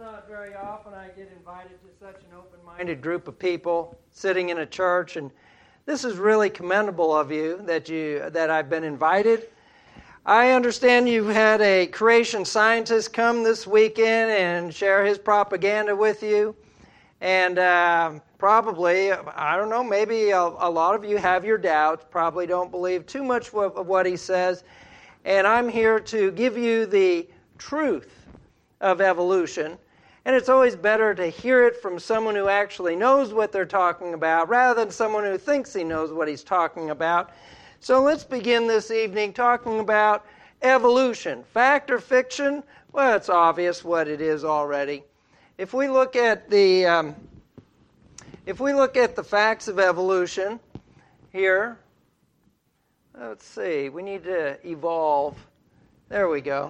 not very often I get invited to such an open-minded group of people sitting in a church, and this is really commendable of you that I've been invited. I understand you had a creation scientist come this weekend and share his propaganda with you, and probably, I don't know, maybe a lot of you have your doubts, probably don't believe too much of what he says, and I'm here to give you the truth of evolution. And it's always better to hear it from someone who actually knows what they're talking about rather than someone who thinks he knows what he's talking about. So let's begin this evening talking about evolution. Fact or fiction? Well, it's obvious what it is already. If we look at the facts of evolution here, let's see, we need to evolve. There we go.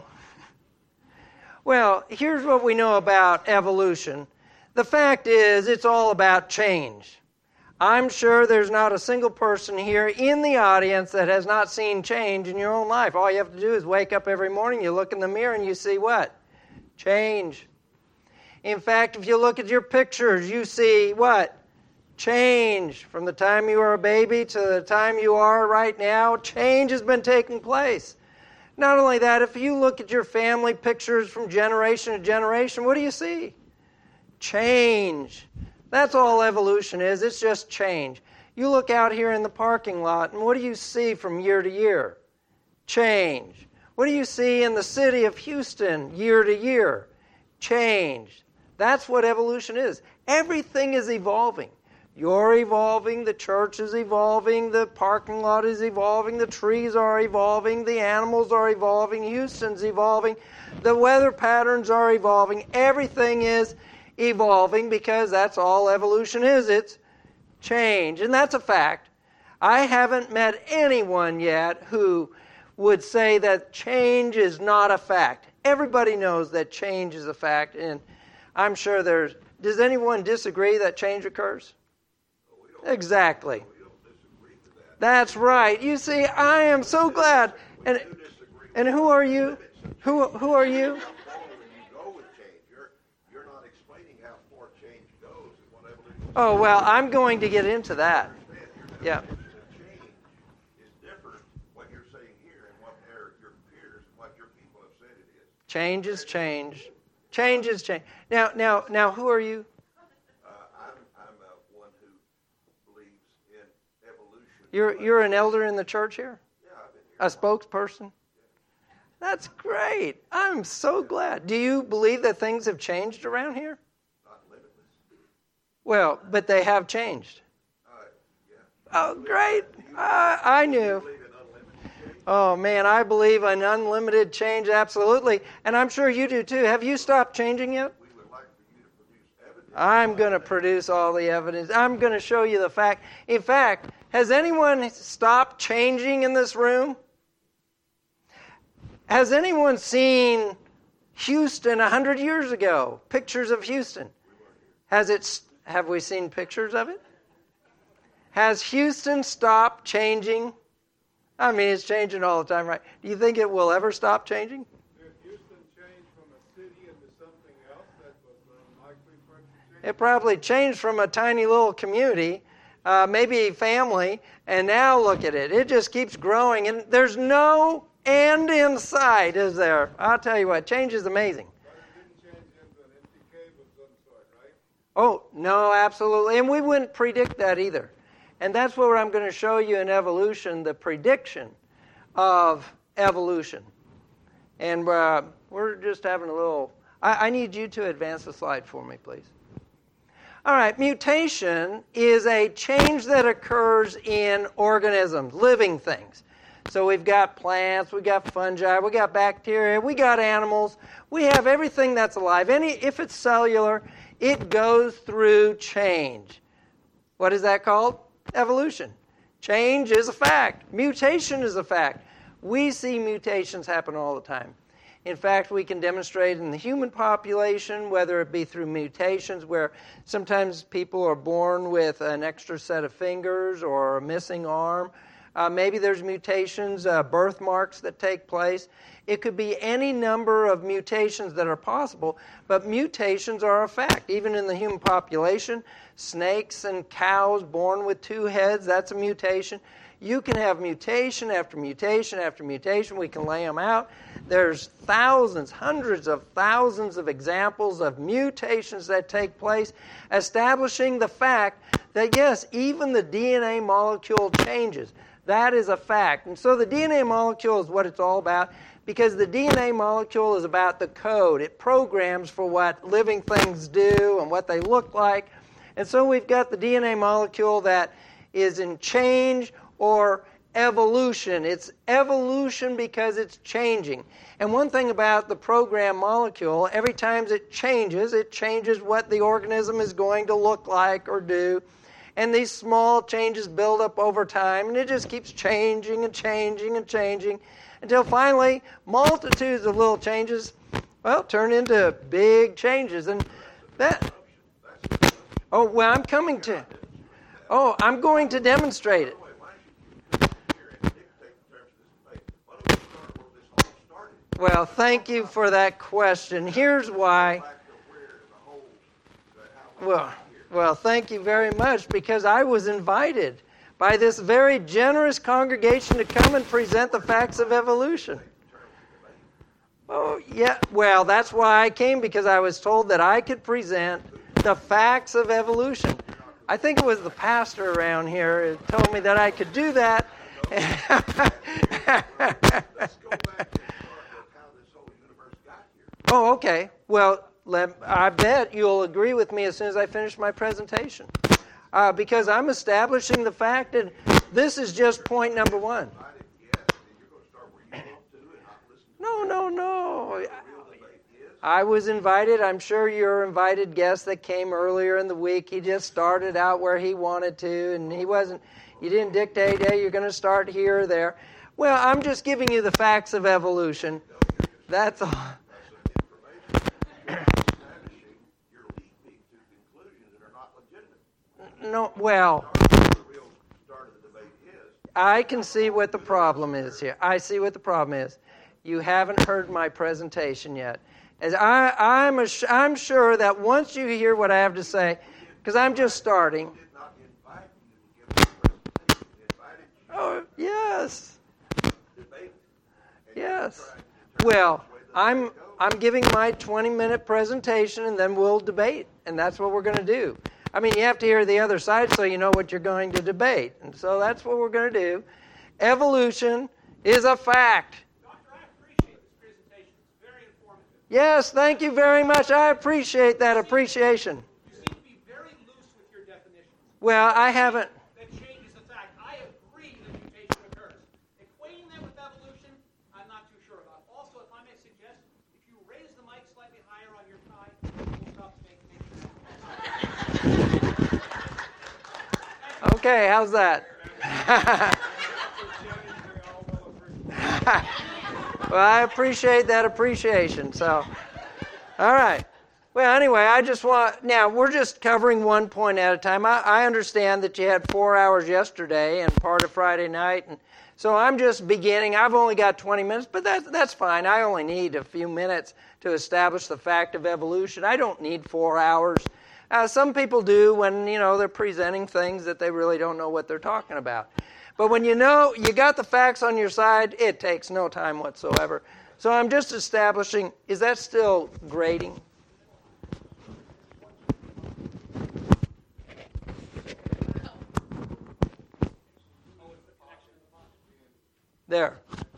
Well, here's what we know about evolution. The fact is, it's all about change. I'm sure there's not a single person here in the audience that has not seen change in your own life. All you have to do is wake up every morning, you look in the mirror, and you see what? Change. In fact, if you look at your pictures, you see what? Change. From the time you were a baby to the time you are right now, change has been taking place. Not only that, if you look at your family pictures from generation to generation, what do you see? Change. That's all evolution is. It's just change. You look out here in the parking lot, and what do you see from year to year? Change. What do you see in the city of Houston year to year? Change. That's what evolution is. Everything is evolving. You're evolving, the church is evolving, the parking lot is evolving, the trees are evolving, the animals are evolving, Houston's evolving, the weather patterns are evolving. Everything is evolving because that's all evolution is. It's change, and that's a fact. I haven't met anyone yet who would say that change is not a fact. Everybody knows that change is a fact, and I'm sure does anyone disagree that change occurs? Exactly. That's right. You see, I am so glad. And who are you? Who are you? Oh, well, I'm going to get into that. Yeah. Change is change. Change is change. Now, who are you? You're an elder in the church here? A spokesperson? That's great. I'm so glad. Do you believe that things have changed around here? Not limitless. Well, but they have changed. Oh, great. I knew. Oh, man, I believe in unlimited change, absolutely. And I'm sure you do too. Have you stopped changing yet? We would like for you to produce evidence. I'm going to produce all the evidence. I'm going to show you the fact. In fact, has anyone stopped changing in this room? Has anyone seen Houston 100 years ago? Pictures of Houston. Have we seen pictures of it? Has Houston stopped changing? I mean, it's changing all the time, right? Do you think it will ever stop changing? Did Houston change from a city into something else that was unlikely for it to change? It probably changed from a tiny little community, maybe family, and now look at it. It just keeps growing, and there's no end in sight, is there? I'll tell you what, change is amazing. But it didn't change into an empty cave of some sort, right? Oh, no, absolutely. And we wouldn't predict that either. And that's what I'm going to show you in evolution, the prediction of evolution. And we're just having a little... I need you to advance the slide for me, please. All right, mutation is a change that occurs in organisms, living things. So we've got plants, we've got fungi, we've got bacteria, we got animals. We have everything that's alive. If it's cellular, it goes through change. What is that called? Evolution. Change is a fact. Mutation is a fact. We see mutations happen all the time. In fact, we can demonstrate in the human population, whether it be through mutations where sometimes people are born with an extra set of fingers or a missing arm. Maybe there's mutations, birthmarks that take place. It could be any number of mutations that are possible, but mutations are a fact. Even in the human population, snakes and cows born with 2 heads, that's a mutation. You can have mutation after mutation after mutation. We can lay them out. There's thousands, hundreds of thousands of examples of mutations that take place, establishing the fact that, yes, even the DNA molecule changes. That is a fact. And so the DNA molecule is what it's all about, because the DNA molecule is about the code. It programs for what living things do and what they look like. And so we've got the DNA molecule that is in change or evolution. It's evolution because it's changing. And one thing about the program molecule, every time it changes what the organism is going to look like or do. And these small changes build up over time, and it just keeps changing and changing and changing until finally multitudes of little changes, turn into big changes. And that, I'm going to demonstrate it. Well, thank you for that question. Here's why. Well, thank you very much, because I was invited by this very generous congregation to come and present the facts of evolution. Oh, yeah. Well, that's why I came, because I was told that I could present the facts of evolution. I think it was the pastor around here who told me that I could do that. Let's go back and start with how this whole universe got here. Oh, okay. Well, I bet you'll agree with me as soon as I finish my presentation. Because I'm establishing the fact that this is just point number 1. No. I was invited. I'm sure you're invited guest that came earlier in the week. He just started out where he wanted to, and you didn't dictate, hey, you're going to start here or there. Well, I'm just giving you the facts of evolution. That's all. No, well, I can see what the problem is here. I see what the problem is. You haven't heard my presentation yet. As I'm sure that once you hear what I have to say, because I'm just starting. Oh, yes. Yes. Well, I'm giving my 20-minute presentation, and then we'll debate, and that's what we're going to do. I mean, you have to hear the other side so you know what you're going to debate. And so that's what we're going to do. Evolution is a fact. Doctor, I appreciate this presentation. It's very informative. Yes, thank you very much. I appreciate that appreciation. You seem to be very loose with your definitions. Well, I haven't. That changes the fact. I agree that mutation occurs. Equating that with evolution, I'm not too sure about. Also, if I may suggest, if you raise the mic slightly higher on your tie, we'll stop making Okay, how's that? Well, I appreciate that appreciation. So, all right. Well, anyway, now we're just covering one point at a time. I understand that you had 4 hours yesterday and part of Friday night, and so I'm just beginning. I've only got 20 minutes, but that's fine. I only need a few minutes to establish the fact of evolution. I don't need 4 hours. Some people do when, they're presenting things that they really don't know what they're talking about. But when you got the facts on your side, it takes no time whatsoever. So I'm just establishing, is that still grading? There.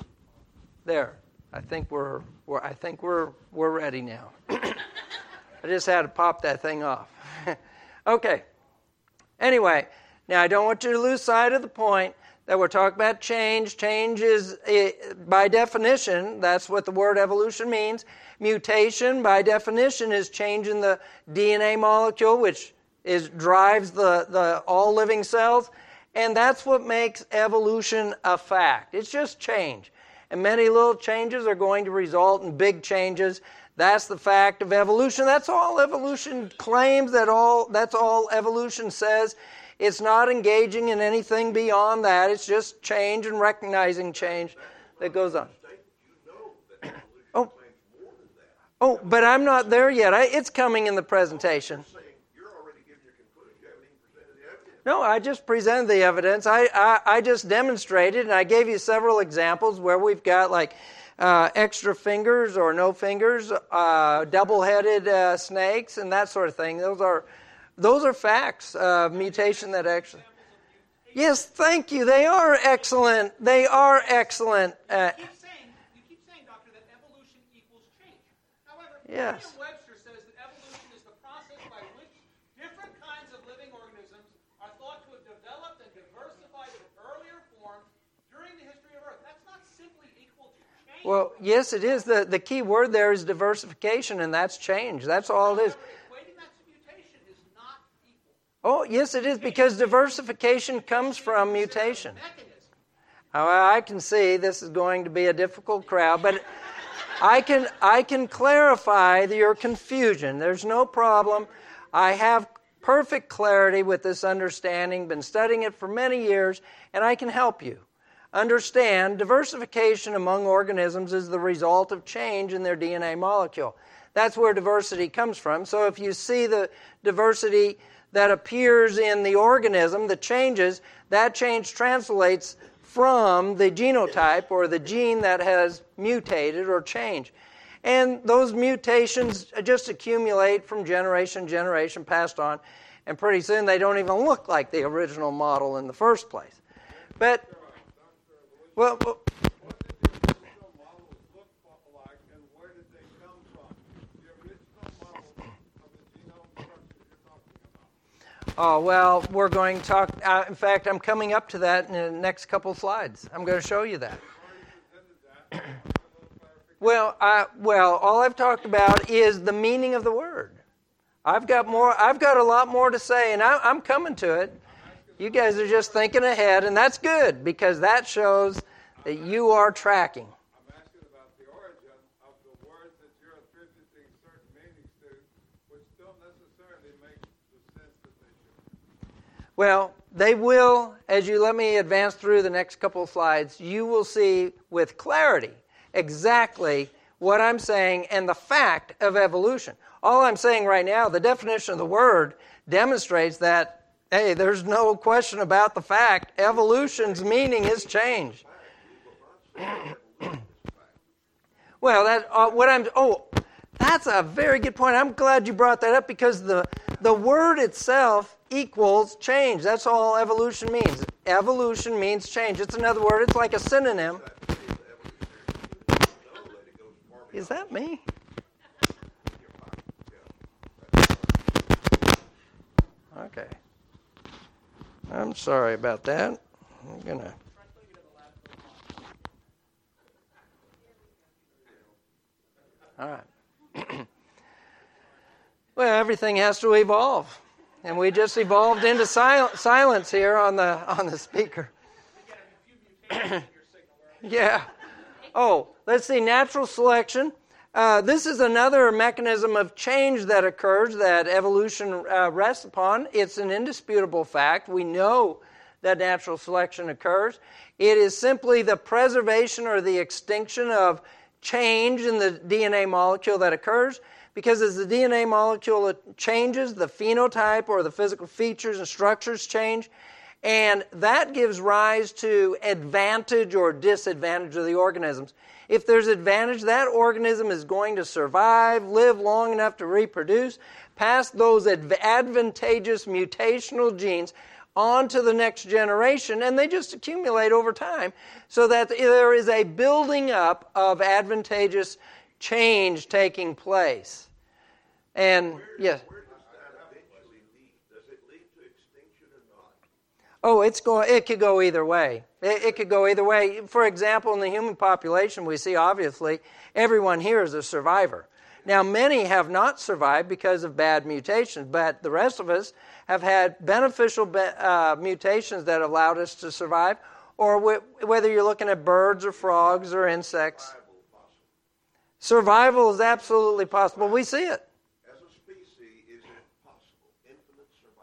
I think we're ready now. I just had to pop that thing off. Okay. Anyway, now I don't want you to lose sight of the point that we're talking about change. Change is, by definition, that's what the word evolution means. Mutation, by definition, is change in the DNA molecule, which drives the all living cells. And that's what makes evolution a fact. It's just change. And many little changes are going to result in big changes. That's the fact of evolution. That's all evolution claims. That's all evolution says. It's not engaging in anything beyond that. It's just change and recognizing change that goes on. Oh, but I'm not there yet. It's coming in the presentation. No, I just presented the evidence. I just demonstrated, and I gave you several examples where we've got like extra fingers or no fingers, double-headed snakes, and that sort of thing. Those are facts of mutation that actually. Yes, thank you. They are excellent. They are excellent. You keep saying, Doctor, that evolution equals change. However, Yes. Merriam-Webster says that evolution is the process by which different kinds of living organisms are thought to have developed and diversified in earlier forms during the history of Earth. That's not simply equal to change. Well, yes, it is. The key word there is diversification, and that's change. That's all it is. Equating that to mutation is not equal. Oh, yes, it is, because diversification comes from mutation. Mechanism. I can see this is going to be a difficult crowd, but I can clarify your confusion. There's no problem. I have perfect clarity with this understanding, been studying it for many years, and I can help you. Understand, diversification among organisms is the result of change in their DNA molecule. That's where diversity comes from. So if you see the diversity that appears in the organism, the changes, that change translates from the genotype or the gene that has mutated or changed. And those mutations just accumulate from generation to generation, passed on, and pretty soon they don't even look like the original model in the first place. But, well What did the original models look like, and where did they come from? The original model of the genome structure you're talking about. oh, well, we're going to talk, in fact, I'm coming up to that in the next couple of slides. I'm going to show you that. Well, all I've talked about is the meaning of the word. I've got a lot more to say, and I'm coming to it. You guys are just thinking ahead, and that's good, because that shows that you are tracking. I'm asking about the origin of the words that you're attributing certain meanings to, which don't necessarily make the sense that they should. Well, they will, as you let me advance through the next couple of slides, you will see with clarity exactly what I'm saying and the fact of evolution. All I'm saying right now, the definition of the word demonstrates that, hey, there's no question about the fact. Evolution's meaning is change. Well, that's a very good point. I'm glad you brought that up, because the word itself equals change. That's all evolution means. Evolution means change. It's another word. It's like a synonym. Is that me? Okay. I'm sorry about that. I'm going to... All right. Well, everything has to evolve. And we just evolved into silence here on the speaker. Yeah. Oh, let's see, natural selection. This is another mechanism of change that occurs that evolution rests upon. It's an indisputable fact. We know that natural selection occurs. It is simply the preservation or the extinction of change in the DNA molecule that occurs, because as the DNA molecule changes, the phenotype or the physical features and structures change, and that gives rise to advantage or disadvantage of the organisms. If there's advantage, that organism is going to survive, live long enough to reproduce, pass those advantageous mutational genes on to the next generation, and they just accumulate over time, so that there is a building up of advantageous change taking place. And, yes. Where does that eventually lead? Does it lead to extinction or not? Oh, it could go either way. It could go either way. For example, in the human population, we see obviously everyone here is a survivor. Now, many have not survived because of bad mutations, but the rest of us have had beneficial mutations that allowed us to survive, or whether you're looking at birds or frogs or insects. Survival is absolutely possible. We see it. As a species, is it possible? Infinite survival?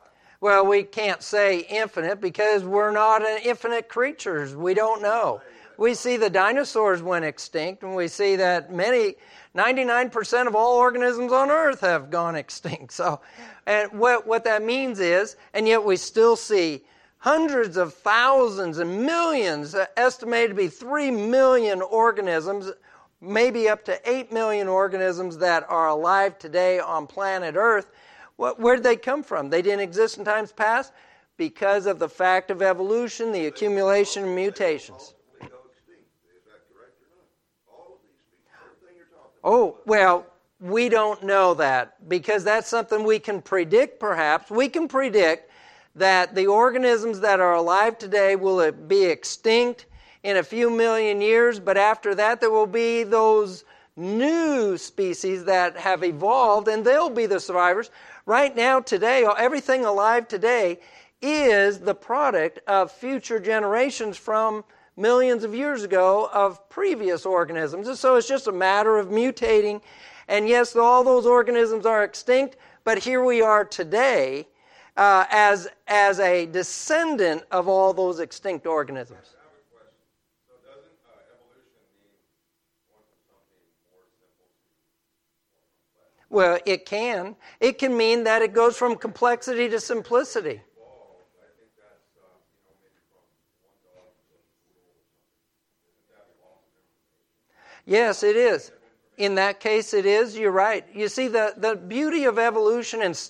Well, we can't say infinite because we're not an infinite creatures. We don't know. We see the dinosaurs went extinct, and we see that 99% of all organisms on Earth have gone extinct. So, and what that means is, and yet we still see hundreds of thousands and millions, estimated to be 3 million organisms, maybe up to 8 million organisms that are alive today on planet Earth. Where did they come from? They didn't exist in times past because of the fact of evolution, the accumulation of mutations. They go extinct. Is that correct or not? All of these species, everything you're talking about. Oh, well, we don't know that because that's something we can predict perhaps. We can predict that the organisms that are alive today will be extinct in a few million years, but after that there will be those new species that have evolved, and they'll be the survivors. Right now, today, everything alive today is the product of future generations from millions of years ago of previous organisms. And so it's just a matter of mutating. And yes, all those organisms are extinct, but here we are today as a descendant of all those extinct organisms. Well, it can. It can mean that it goes from complexity to simplicity. Yes, it is. In that case, it is. You're right. You see, the beauty of evolution and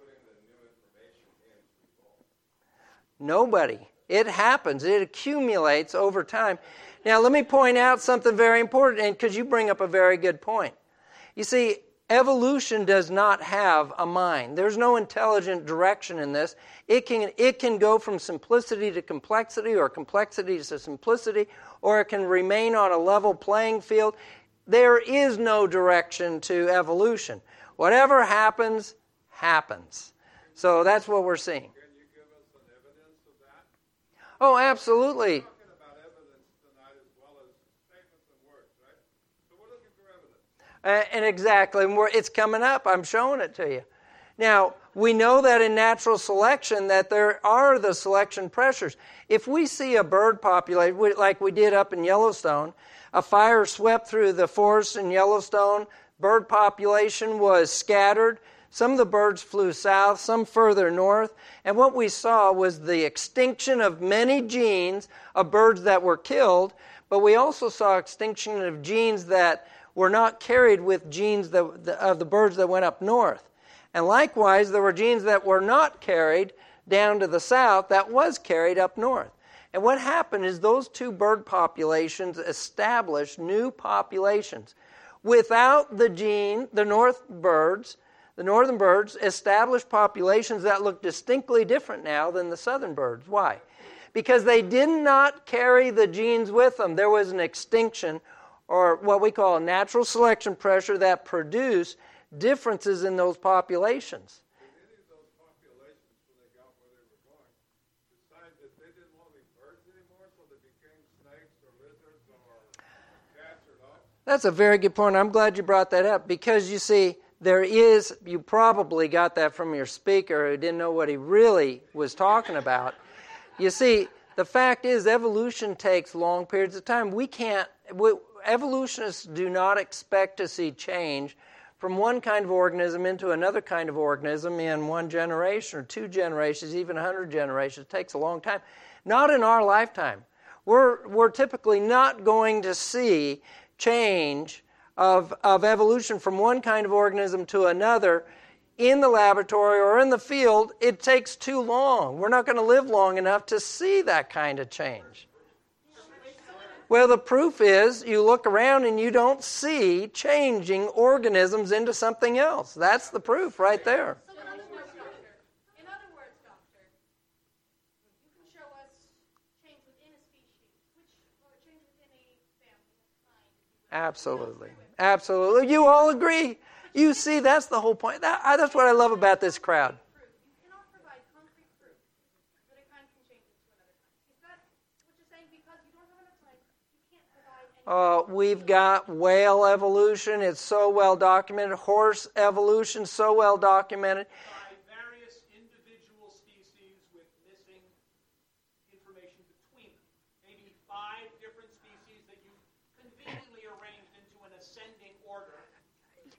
nobody. It happens. It accumulates over time. Now, let me point out something very important, and because you bring up a very good point. You see, evolution does not have a mind. There's no intelligent direction in this. It can go from simplicity to complexity or complexity to simplicity, or it can remain on a level playing field. There is no direction to evolution. Whatever happens, happens. So that's what we're seeing. Can you give us an evidence of that? Oh, absolutely. We're talking about evidence tonight as well as statements and words, right? So we're looking for evidence. And exactly, it's coming up. I'm showing it to you. Now, we know that in natural selection that there are the selection pressures. If we see a bird population, like we did up in Yellowstone, a fire swept through the forest in Yellowstone, bird population was scattered. Some of the birds flew south, some further north, and what we saw was the extinction of many genes of birds that were killed, but we also saw extinction of genes that were not carried with genes of the birds that went up north. And likewise, there were genes that were not carried down to the south that was carried up north. And what happened is those two bird populations established new populations. Without the gene, the northern birds established populations that look distinctly different now than the southern birds. Why? Because they did not carry the genes with them. There was an extinction, or what we call a natural selection pressure, that produced differences in those populations. Did any of those populations, when they got where they were going, decide that they didn't want to be birds anymore, so they became snakes or lizards or cats or dogs? That's a very good point. I'm glad you brought that up because, you see, you probably got that from your speaker who didn't know what he really was talking about. You see, the fact is evolution takes long periods of time. Evolutionists do not expect to see change from one kind of organism into another kind of organism in one generation or 2 generations, even 100 generations. It takes a long time. Not in our lifetime. We're typically not going to see change of evolution from one kind of organism to another in the laboratory or in the field. It takes too long. We're not going to live long enough to see that kind of change. Well, the proof is you look around and you don't see changing organisms into something else. That's the proof right there. So in other words, doctor, you can show us change within a species, or change within a family, kind. Absolutely. Absolutely. You all agree. You see, that's the whole point. That's what I love about this crowd. You cannot provide concrete proof that a kind can change into another kind. Is that what you're saying? Because you don't have enough time, you can't provide any... We've got whale evolution. It's so well documented. Horse evolution, so well documented. By various individual species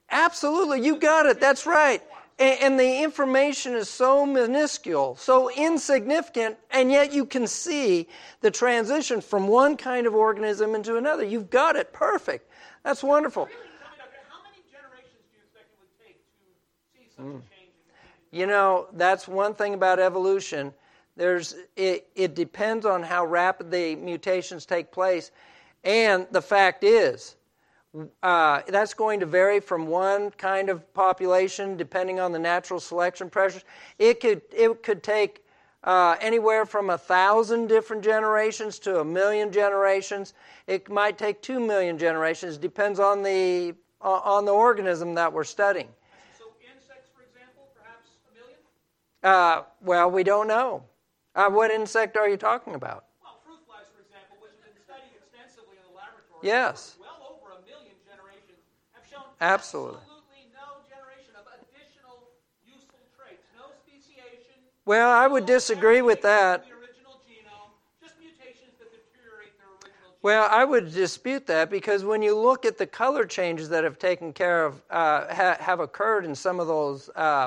Absolutely, you got it. That's right. And the information is so minuscule, so insignificant, and yet you can see the transition from one kind of organism into another. You've got it perfect. That's wonderful. Really, tell me, Doctor, how many generations do you expect it would take to see such a change? You know, that's one thing about evolution. It depends on how rapid the mutations take place, and the fact is, that's going to vary from one kind of population depending on the natural selection pressures. It could take anywhere from 1,000 different generations to 1,000,000 generations. It might take 2,000,000 generations. Depends on the organism that we're studying. So insects, for example, perhaps 1,000,000? Well, we don't know. What insect are you talking about? Well, fruit flies, for example, which have been studied extensively in the laboratory. Yes. Well over 1,000,000 generations have shown Absolutely no generation of additional useful traits. No speciation. Well, I would disagree with that. The original genome, just mutations that deteriorate their original genome. Well, I would dispute that because when you look at the color changes that have taken care of, have occurred in some of those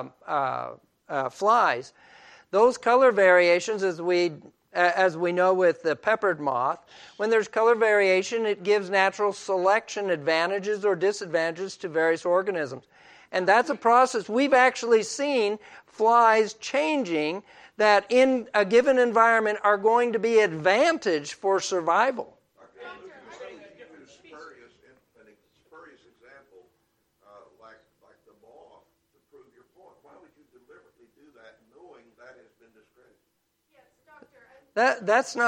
flies, those color variations, as we know with the peppered moth, when there's color variation, it gives natural selection advantages or disadvantages to various organisms. And that's a process. We've actually seen flies changing that in a given environment are going to be advantage for survival. Spurious example, like the moth, to prove your point. Why would you deliberately do that, knowing that has been discredited? Yes, Doctor.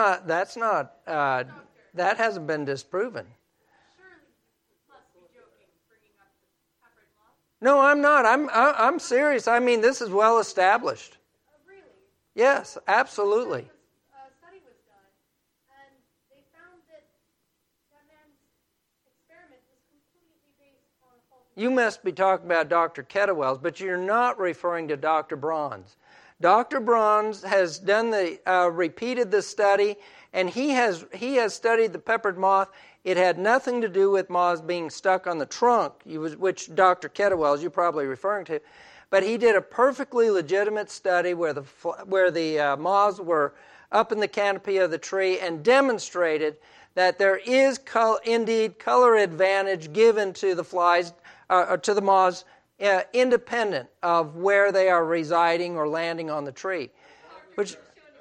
That hasn't been disproven. Surely you must be joking, bringing up the peppered moth. No, I'm not. I'm serious. I mean, this is well established. Really? Yes, absolutely. A study was done, and they found that man's experiment was completely based on a faulty. You must be talking about Dr. Kettlewells, but you're not referring to Dr. Bronze. Dr. Bronze has done repeated the study, and he has studied the peppered moth. It had nothing to do with moths being stuck on the trunk, which Dr. Kettlewells you're probably referring to, but he did a perfectly legitimate study where the moths were up in the canopy of the tree and demonstrated that there is indeed color advantage given to the flies, to the moths, independent of where they are residing or landing on the tree. Which,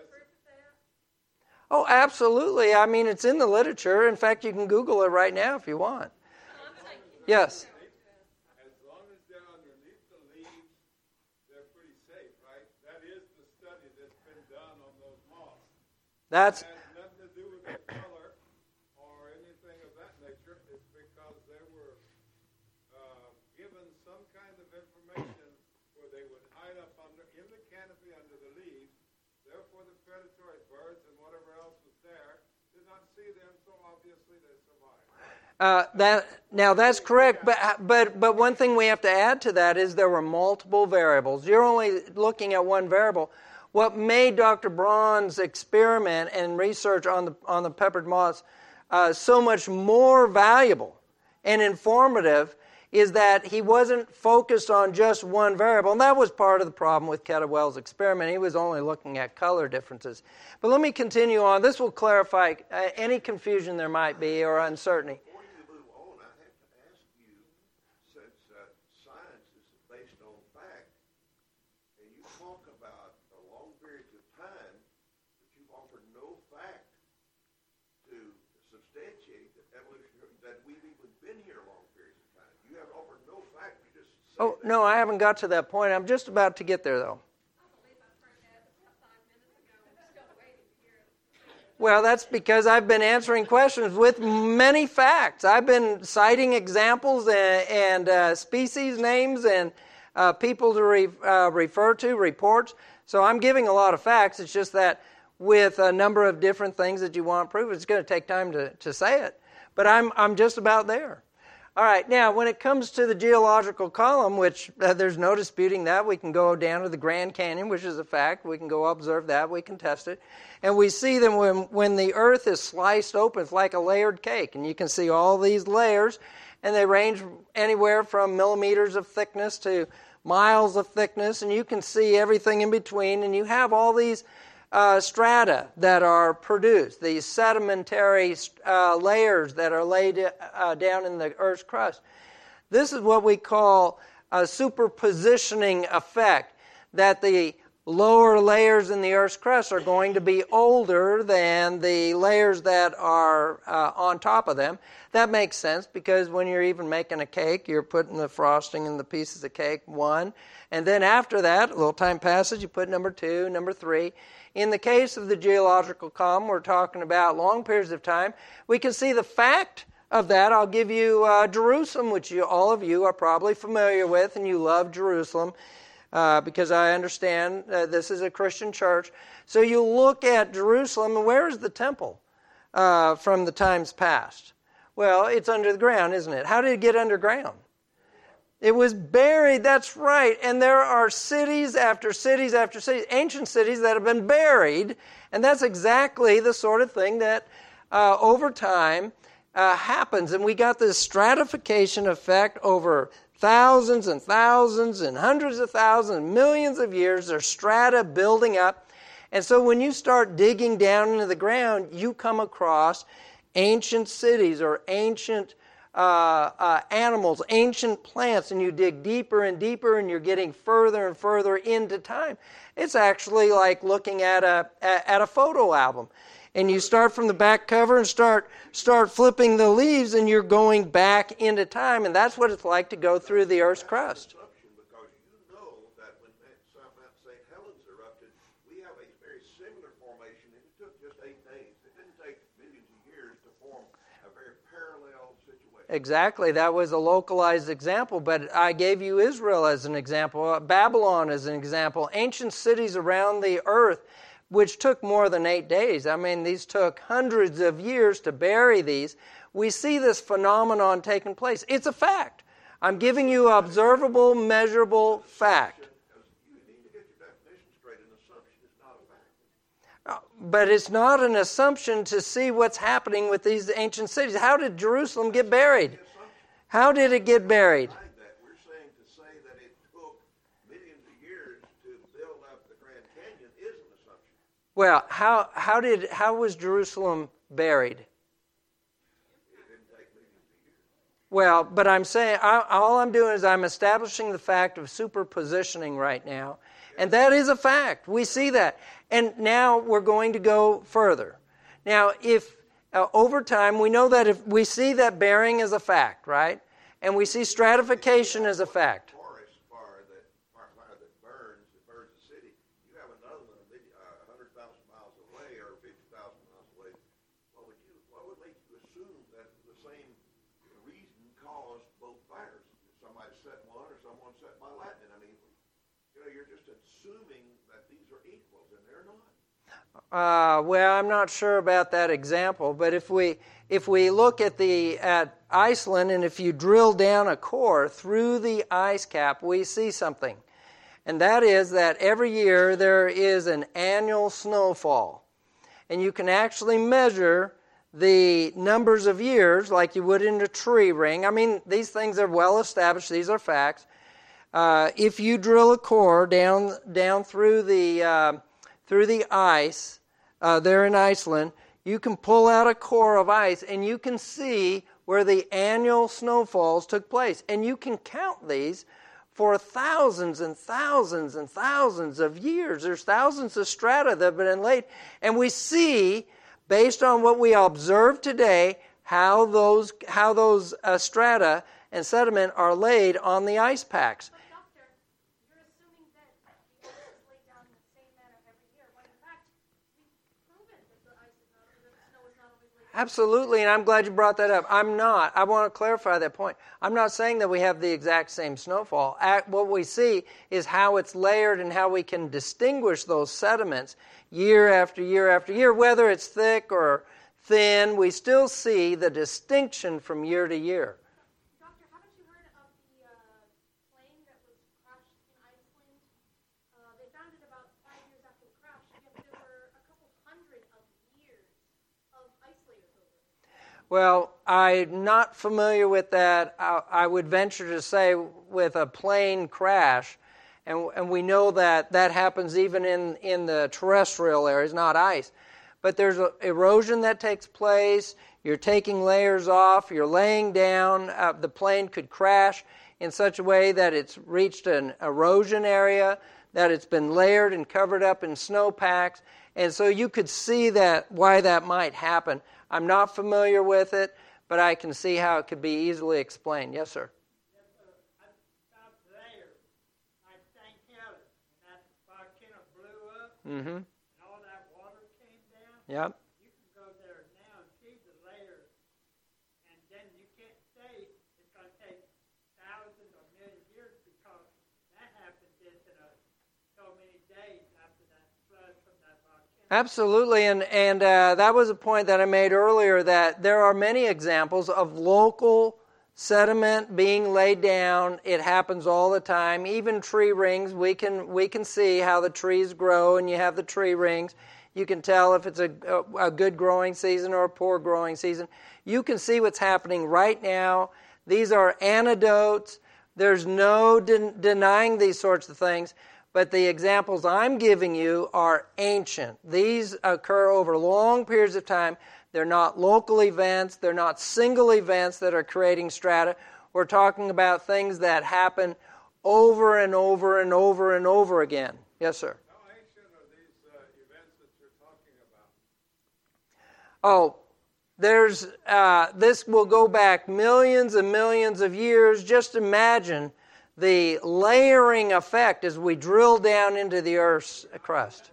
oh, absolutely. I mean, it's in the literature. In fact, you can Google it right now if you want. Yes. As long as they're underneath the leaves, they're pretty safe, right? That is the study that's been done on those moths. That's It has nothing to do with their color or anything of that nature. It's because they were given some kind of information where they would hide up in the canopy under the leaves. Therefore, the predatory birds and whatever else was there did not see them, so obviously they survived. Now that's correct, but one thing we have to add to that is there were multiple variables. You're only looking at one variable. What made Dr. Braun's experiment and research on the peppered moths so much more valuable and informative is that he wasn't focused on just one variable. And that was part of the problem with Kettlewell's experiment. He was only looking at color differences. But let me continue on. This will clarify any confusion there might be or uncertainty. Before you move on, I have to ask you, since science is based on fact, and you talk about a long period of time, but you've offered no fact to substantiate that evolution, that we've even been here long periods of time. You have offered no fact. You just say Oh, that. no, I haven't got to that point. I'm just about to get there, though. Well, that's because I've been answering questions with many facts. I've been citing examples and species names and people to refer to, reports. So I'm giving a lot of facts. It's just that with a number of different things that you want to prove, it's going to take time to say it. But I'm just about there. All right, now when it comes to the geological column, which there's no disputing that, we can go down to the Grand Canyon, which is a fact. We can go observe that. We can test it. And we see them when the earth is sliced open, it's like a layered cake. And you can see all these layers. and they range anywhere from millimeters of thickness to miles of thickness, and you can see everything in between, and you have all these strata that are produced, these sedimentary layers that are laid down in the Earth's crust. This is what we call a superpositioning effect, that the lower layers in the Earth's crust are going to be older than the layers that are on top of them. That makes sense because when you're even making a cake, you're putting the frosting in the pieces of cake, one, and then after that, a little time passes, you put number 2, number 3. In the case of the geological column, we're talking about long periods of time. We can see the fact of that. I'll give you Jerusalem, which all of you are probably familiar with, and you love Jerusalem because I understand this is a Christian church. So you look at Jerusalem, and where is the temple from the times past? Well, it's under the ground, isn't it? How did it get underground? It was buried, that's right. And there are cities after cities after cities, ancient cities that have been buried. And that's exactly the sort of thing that over time happens. And we got this stratification effect over thousands and thousands and hundreds of thousands, millions of years. There's strata building up. And so when you start digging down into the ground, you come across ancient cities or ancient animals, ancient plants, and you dig deeper and deeper, and you're getting further and further into time. It's actually like looking at a photo album, and you start from the back cover and start flipping the leaves, and you're going back into time, and that's what it's like to go through the Earth's crust. Because you know that when Mount St. Helens erupted, we have a very similar formation, and it took just 8 days. It didn't take millions of years to form a very parallel situation. Exactly. That was a localized example, but I gave you Israel as an example, Babylon as an example, ancient cities around the earth, which took more than 8 days. I mean, these took hundreds of years to bury these. We see this phenomenon taking place. It's a fact. I'm giving you observable, measurable fact. You need to get your definition straight. An assumption is not a fact. But it's not an assumption to see what's happening with these ancient cities. How did Jerusalem get buried? How did it get buried? We're saying to say that it took millions of years to build up the Grand Canyon is an assumption. Well, how was Jerusalem buried? It didn't take millions of years. Well, but I'm saying, all I'm doing is I'm establishing the fact of superpositioning right now. And that is a fact. We see that. And now we're going to go further. Now, if over time, we know that if we see that bearing as a fact, right? And we see stratification as a fact. Forest fire that burns the city. You have another one 100,000 miles away or 50,000 miles away. What would make you assume that the same reason caused both fires? Somebody set one or someone set by lightning. I mean, you're just assuming that these are equals, and they're not. Well, I'm not sure about that example, but if we look at Iceland, and if you drill down a core through the ice cap, we see something. And that is that every year there is an annual snowfall. And you can actually measure the numbers of years like you would in a tree ring. I mean, these things are well established. These are facts. If you drill a core down through the ice there in Iceland, you can pull out a core of ice and you can see where the annual snowfalls took place. And you can count these for thousands and thousands and thousands of years. There's thousands of strata that have been laid. And we see, based on what we observe today, how those strata and sediment are laid on the ice packs. Absolutely, and I'm glad you brought that up. I want to clarify that point. I'm not saying that we have the exact same snowfall. What we see is how it's layered and how we can distinguish those sediments year after year after year. Whether it's thick or thin, we still see the distinction from year to year. Doctor, haven't you heard of the plane that was crashed in Iceland? They found it about 5 years after the crash, yet there were a couple hundred of years of ice layers over it. Well, I'm not familiar with that. I would venture to say with a plane crash, and we know that happens even in the terrestrial areas, not ice. But there's erosion that takes place. You're taking layers off. You're laying down. The plane could crash in such a way that it's reached an erosion area, that it's been layered and covered up in snowpacks. And so you could see why that might happen. I'm not familiar with it, but I can see how it could be easily explained. Yes, sir. Yes, sir. About there, like St. Helens, and that volcano blew up, Mm-hmm. and all that water came down. Yep. You can go there now and see the layers, and then you can't say it's going to take thousands or millions of years because that happened just in so many days after that flood from that volcano. Absolutely, and that was a point that I made earlier, that there are many examples of local sediment being laid down. It happens all the time. Even tree rings, we can see how the trees grow, and you have the tree rings. You can tell if it's a good growing season or a poor growing season. You can see what's happening right now. These are anecdotes. There's no denying these sorts of things. But the examples I'm giving you are ancient. These occur over long periods of time. They're not local events. They're not single events that are creating strata. We're talking about things that happen over and over and over and over again. Yes, sir. How ancient are these events that you're talking about? Oh, this will go back millions and millions of years. Just imagine the layering effect as we drill down into the Earth's crust.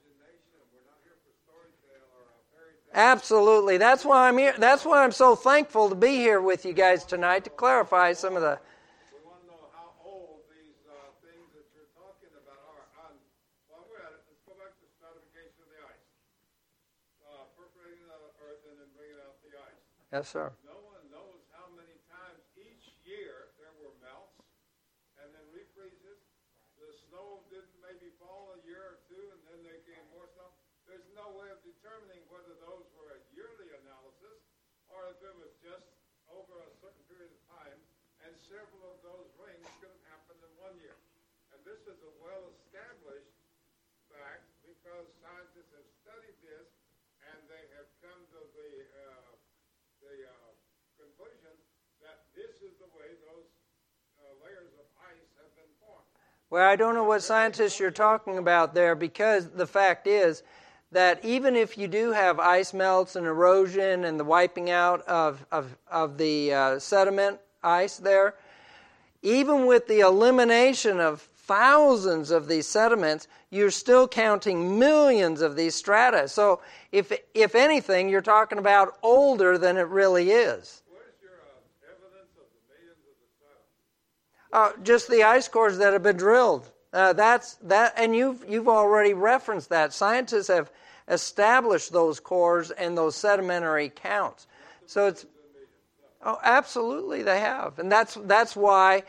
Absolutely. That's why I'm here. That's why I'm so thankful to be here with you guys tonight to clarify some of the. We want to know how old these things that you're talking about are. While we're at it, let's go back to stratification of the ice. Perforating the Earth and then bringing out the ice. Yes, sir. No one knows how many times each year there were melts and then refreezes. The snow didn't maybe fall a year or two, and then there came more snow. There's no way of determining whether those were a yearly analysis or if it was just over a certain period of time, and several of those rings could have happened in 1 year. And this is a well-established fact because scientists have studied this, and they have come to the conclusion that this is the way those layers of ice have been formed. Well, I don't know what scientists you're talking about there, because the fact is that even if you do have ice melts and erosion and the wiping out of the sediment ice there, even with the elimination of thousands of these sediments, you're still counting millions of these strata. So if anything, you're talking about older than it really is. Where's your evidence of the millions of the strata? Just the ice cores that have been drilled. And you've already referenced that. Scientists have established those cores and those sedimentary counts. So it's absolutely they have, and that's why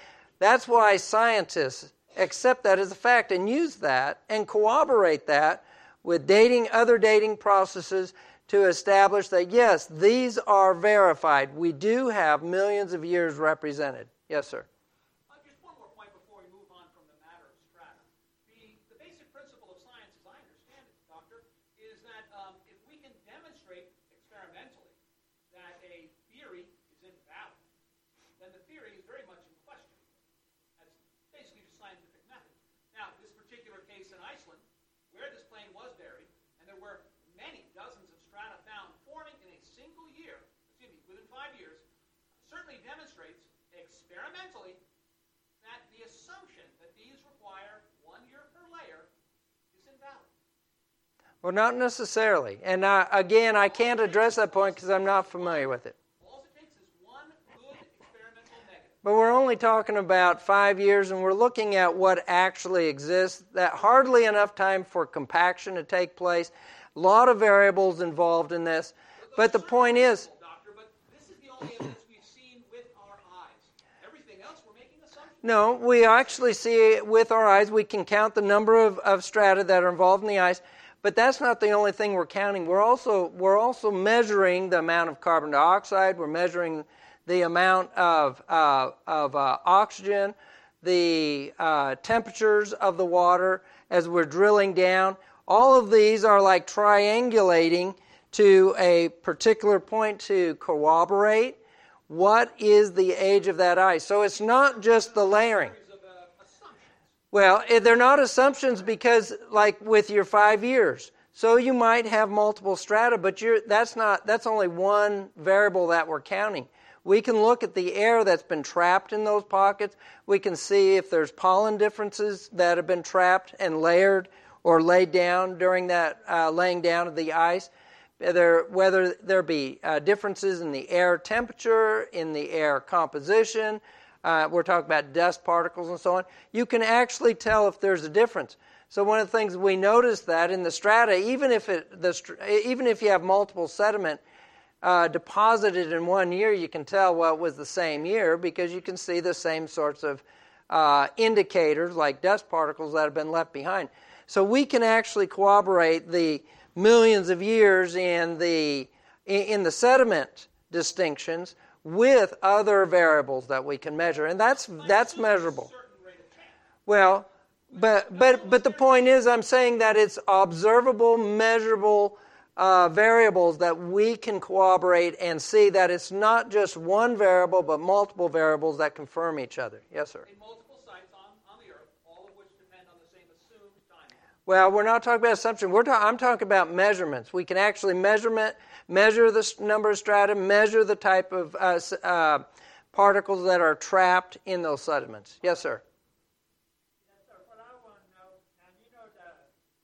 scientists accept that as a fact and use that and corroborate that with other dating processes to establish that yes, these are verified. We do have millions of years represented. Yes, sir. Just one more point before we move on from the matter of strata. The basic principle of science, as I understand it, Doctor, is that if we can demonstrate experimentally that a theory is invalid, then the theory is very much in question. That's basically the scientific method. Now, this particular case in Iceland, where this plane was buried, and there were many dozens of strata found forming in a single year, within 5 years, certainly demonstrates experimentally that the assumption that these require 1 year per layer is invalid. Well, not necessarily. And again, I can't address that point because I'm not familiar with it. All it takes is one good experimental negative. But we're only talking about 5 years, and we're looking at what actually exists. That hardly enough time for compaction to take place. A lot of variables involved in this. But the point is, Doctor, but this is the only evidence we've seen with our eyes. Everything else we're making assumptions. no, we actually see it with our eyes. We can count the number of strata that are involved in the ice. But that's not the only thing we're counting. We're also measuring the amount of carbon dioxide. We're measuring the amount of oxygen, the temperatures of the water as we're drilling down. All of these are like triangulating to a particular point to corroborate what is the age of that ice. So it's not just the layering. Well, they're not assumptions because, like with your 5 years, so you might have multiple strata, but that's only one variable that we're counting. We can look at the air that's been trapped in those pockets. We can see if there's pollen differences that have been trapped and layered or laid down during that laying down of the ice. Whether there be differences in the air temperature, in the air composition. We're talking about dust particles and so on. You can actually tell if there's a difference. So one of the things we noticed that in the strata, even if you have multiple sediment deposited in 1 year, you can tell, well, it was the same year because you can see the same sorts of indicators like dust particles that have been left behind. So we can actually corroborate the millions of years in the sediment distinctions with other variables that we can measure, and that's measurable. Well, but the point is, I'm saying that it's observable, measurable variables that we can corroborate and see that it's not just one variable, but multiple variables that confirm each other. Yes, sir. In multiple sites on the Earth, all of which depend on the same assumed time. Well, we're not talking about assumption. I'm talking about measurements. We can actually measure the number of strata, measure the type of particles that are trapped in those sediments. Yes, sir. Yes, sir. What I want to know, now you know about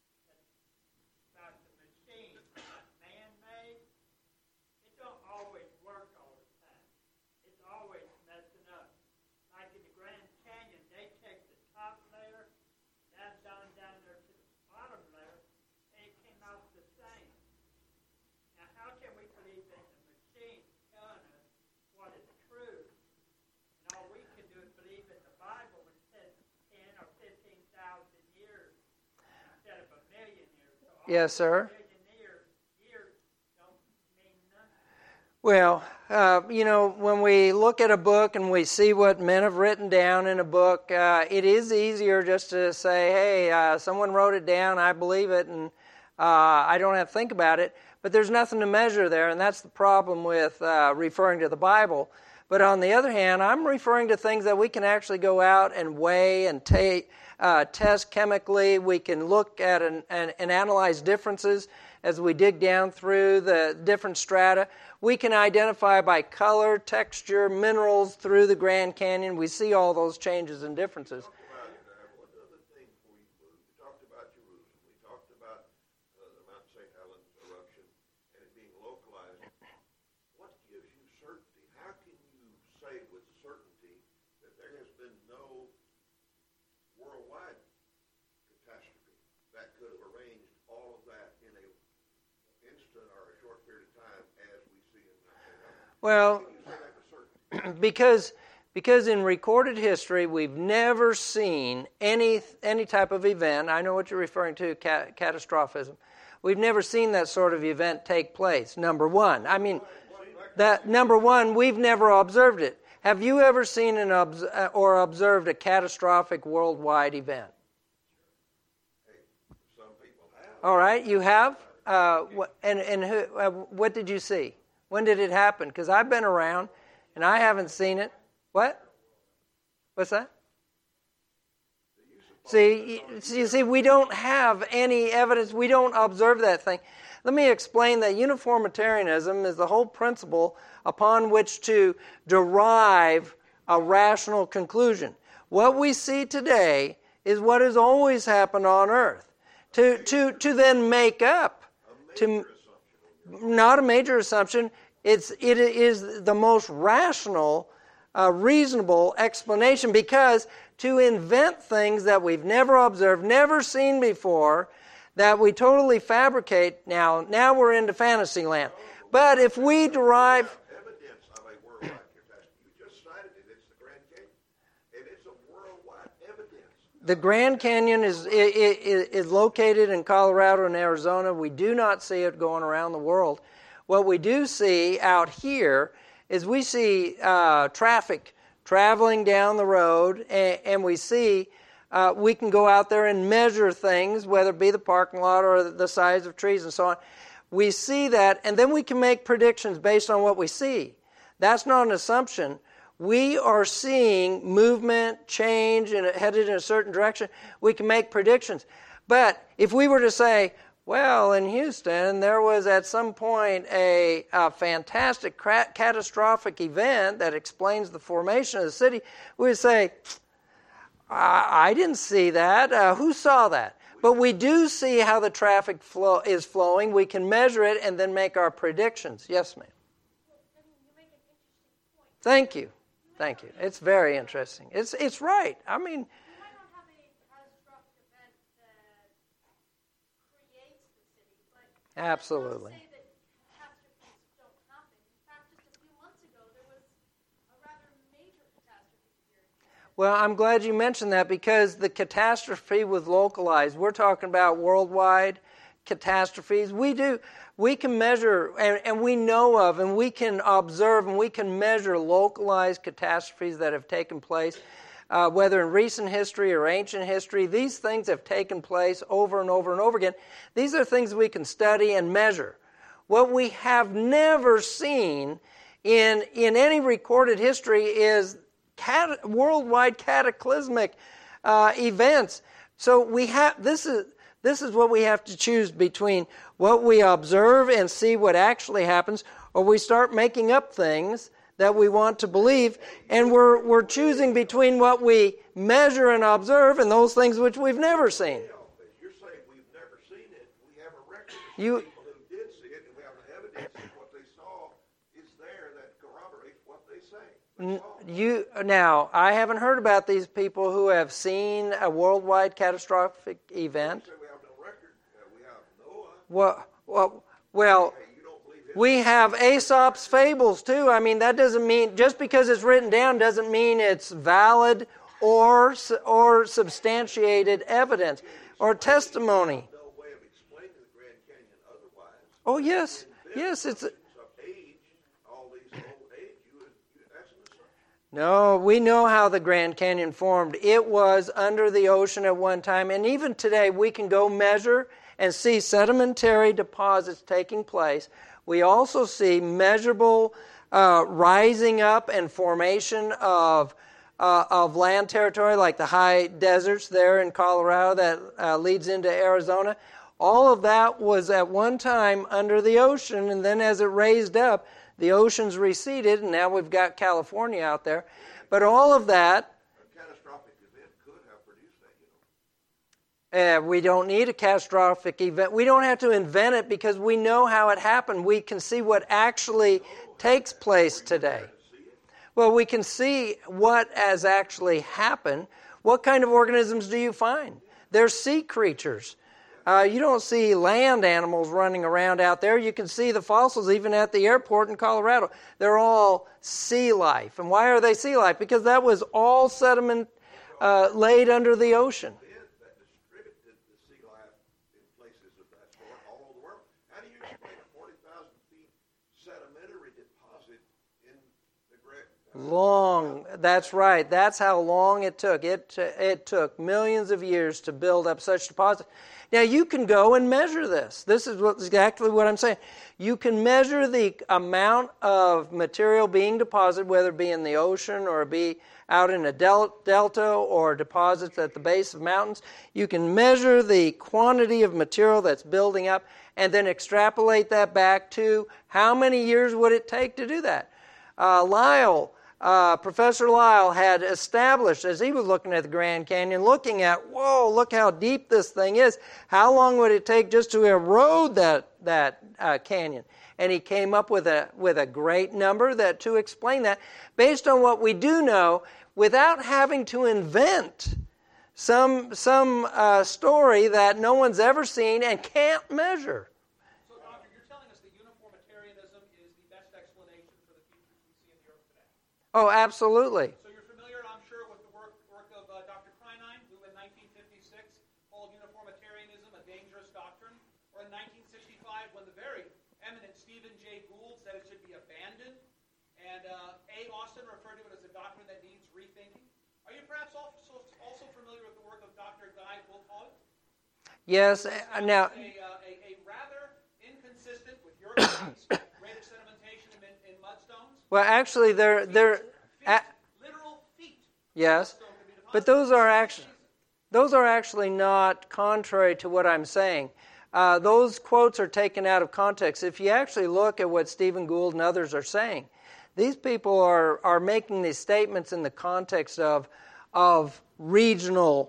the machine, man-made, it don't always work all the time. It's always messing up. Like in the Grand Canyon, they take the top layer, down there to the bottom layer, and it came out the same. Now, how can we believe that the machine telling us what is true? And all we can do is believe in the Bible, which says 10 or 15,000 years instead of a million years. So all Yes, sir. years don't mean nothing. Well, when we look at a book and we see what men have written down in a book, it is easier just to say, hey, someone wrote it down, I believe it, and I don't have to think about it. But there's nothing to measure there, and that's the problem with referring to the Bible. But on the other hand, I'm referring to things that we can actually go out and weigh and test chemically. We can look at and analyze differences as we dig down through the different strata. We can identify by color, texture, minerals through the Grand Canyon. We see all those changes and differences. One other thing before you move. We talked about Jerusalem. We talked about the Mount St. Helens eruption and it being localized. What gives you certainty? How can you say with certainty that there has been no worldwide catastrophe that could have arranged all of that in an instant or a short period of time as we see in Mount St. Helens? Well, How can you say that with certainty? because in recorded history, we've never seen any type of event. I know what you're referring to, catastrophism. We've never seen that sort of event take place. Number one, we've never observed it. Have you ever seen or observed a catastrophic worldwide event? Some people have. All right, you have. What did you see? When did it happen? Because I've been around and I haven't seen it. What? What's that? See, we don't have any evidence. We don't observe that thing. Let me explain that uniformitarianism is the whole principle upon which to derive a rational conclusion. What we see today is what has always happened on Earth. To then make up, not a major assumption. It is the most rational, reasonable explanation, because to invent things that we've never observed, never seen before, that we totally fabricate now we're into fantasy land. But if we derive Evidence of a worldwide catastrophe. You just cited it. It's the Grand Canyon. And it's a worldwide evidence. The Grand Canyon is located in Colorado and Arizona. We do not see it going around the world. What we do see out here is we see traffic traveling down the road, and we see we can go out there and measure things, whether it be the parking lot or the size of trees and so on. We see that, and then we can make predictions based on what we see. That's not an assumption. We are seeing movement, change, and headed in a certain direction. We can make predictions. But if we were to say, well, in Houston, there was at some point a fantastic catastrophic event that explains the formation of the city, we would say, I didn't see that. Who saw that? But we do see how the traffic flow is flowing. We can measure it and then make our predictions. Yes, ma'am. Thank you. Thank you. It's very interesting. It's right. I mean, You might not have a catastrophic event that creates the city, but absolutely. not say that catastrophes don't happen. In fact, just a few months ago, there was a rather major catastrophe here. Well, I'm glad you mentioned that because the catastrophe was localized. We're talking about worldwide catastrophes. We can measure, and we know of, and we can observe, and we can measure localized catastrophes that have taken place, whether in recent history or ancient history. These things have taken place over and over and over again. These are things we can study and measure. What we have never seen in any recorded history is worldwide cataclysmic events. So we have this is what we have to choose between what we observe and see what actually happens, or we start making up things that we want to believe, and we're choosing between what we measure and observe and those things which we've never seen. You're saying we've never seen it. We have a record of You- people who did see it, and we have an evidence that what they saw is there that corroborates what they say. Now, I haven't heard about these people who have seen a worldwide catastrophic event. So we have no record. We have Noah. Well, Hey, you don't believe his we have Aesop's fables too. I mean, that doesn't mean, just because it's written down doesn't mean it's valid or substantiated evidence or testimony. no way of explaining the Grand Canyon otherwise. Oh, yes, it's... Of age, all these old age, you asking us something? No, we know how the Grand Canyon formed. It was under the ocean at one time, and even today we can go measure and see sedimentary deposits taking place. We also see measurable rising up and formation of land territory, like the high deserts there in Colorado that leads into Arizona. All of that was at one time under the ocean, and then as it raised up, the oceans receded, and now we've got California out there. But all of that, A catastrophic event could have produced that, we don't need a catastrophic event. We don't have to invent it because we know how it happened. We can see what actually takes place today. Well, we can see what has actually happened. What kind of organisms do you find? They're sea creatures. You don't see land animals running around out there. You can see the fossils even at the airport in Colorado. They're all sea life. And why are they sea life? Because that was all sediment laid under the ocean. that distributed the sea life in places of that sort all over the world. How do you explain a 40,000 feet sedimentary deposit in the Great Long. That's right. That's how long it took. It took millions of years to build up such deposits. Now, you can go and measure this. This is exactly what I'm saying. You can measure the amount of material being deposited, whether it be in the ocean or be out in a delta or deposits at the base of mountains. You can measure the quantity of material that's building up and then extrapolate that back to how many years would it take to do that. Professor Lyle had established, as he was looking at the Grand Canyon, looking at, whoa, look how deep this thing is. How long would it take just to erode that canyon? And he came up with a great number to explain that, based on what we do know, without having to invent some story that no one's ever seen and can't measure. So, Doctor, you're telling us that uniformitarianism is the best explanation for the features we see in the Earth today? Oh, absolutely. So you're familiar, I'm sure, with the work of Dr. Quinine, who in 1965 when the very eminent Stephen Jay Gould said it should be abandoned, and A. Austin referred to it as a doctrine that needs rethinking. Are you perhaps also familiar with the work of Dr. Guy Buchholz? Yes. Now, a rather inconsistent with your studies rate of sedimentation in mudstones. well, actually, they're Literal feet. yes, but those are actually not contrary to what I'm saying. Those quotes are taken out of context. If you actually look at what Stephen Gould and others are saying, these people are making these statements in the context of regional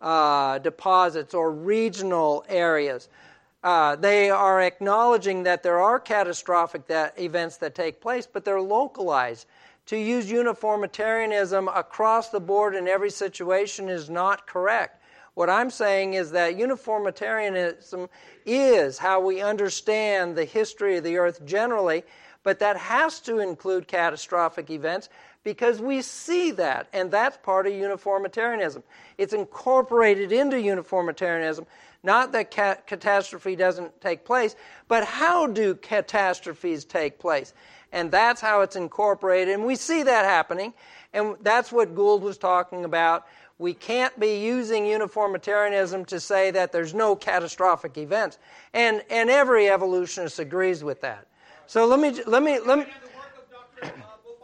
deposits or regional areas. They are acknowledging that there are catastrophic events that take place, but they're localized. To use uniformitarianism across the board in every situation is not correct. What I'm saying is that uniformitarianism is how we understand the history of the earth generally, but that has to include catastrophic events because we see that, and that's part of uniformitarianism. It's incorporated into uniformitarianism, not that catastrophe doesn't take place, but how do catastrophes take place? And that's how it's incorporated, and we see that happening, and that's what Gould was talking about. We can't be using uniformitarianism to say that there's no catastrophic events, and every evolutionist agrees with that. So let me. And the work of Dr.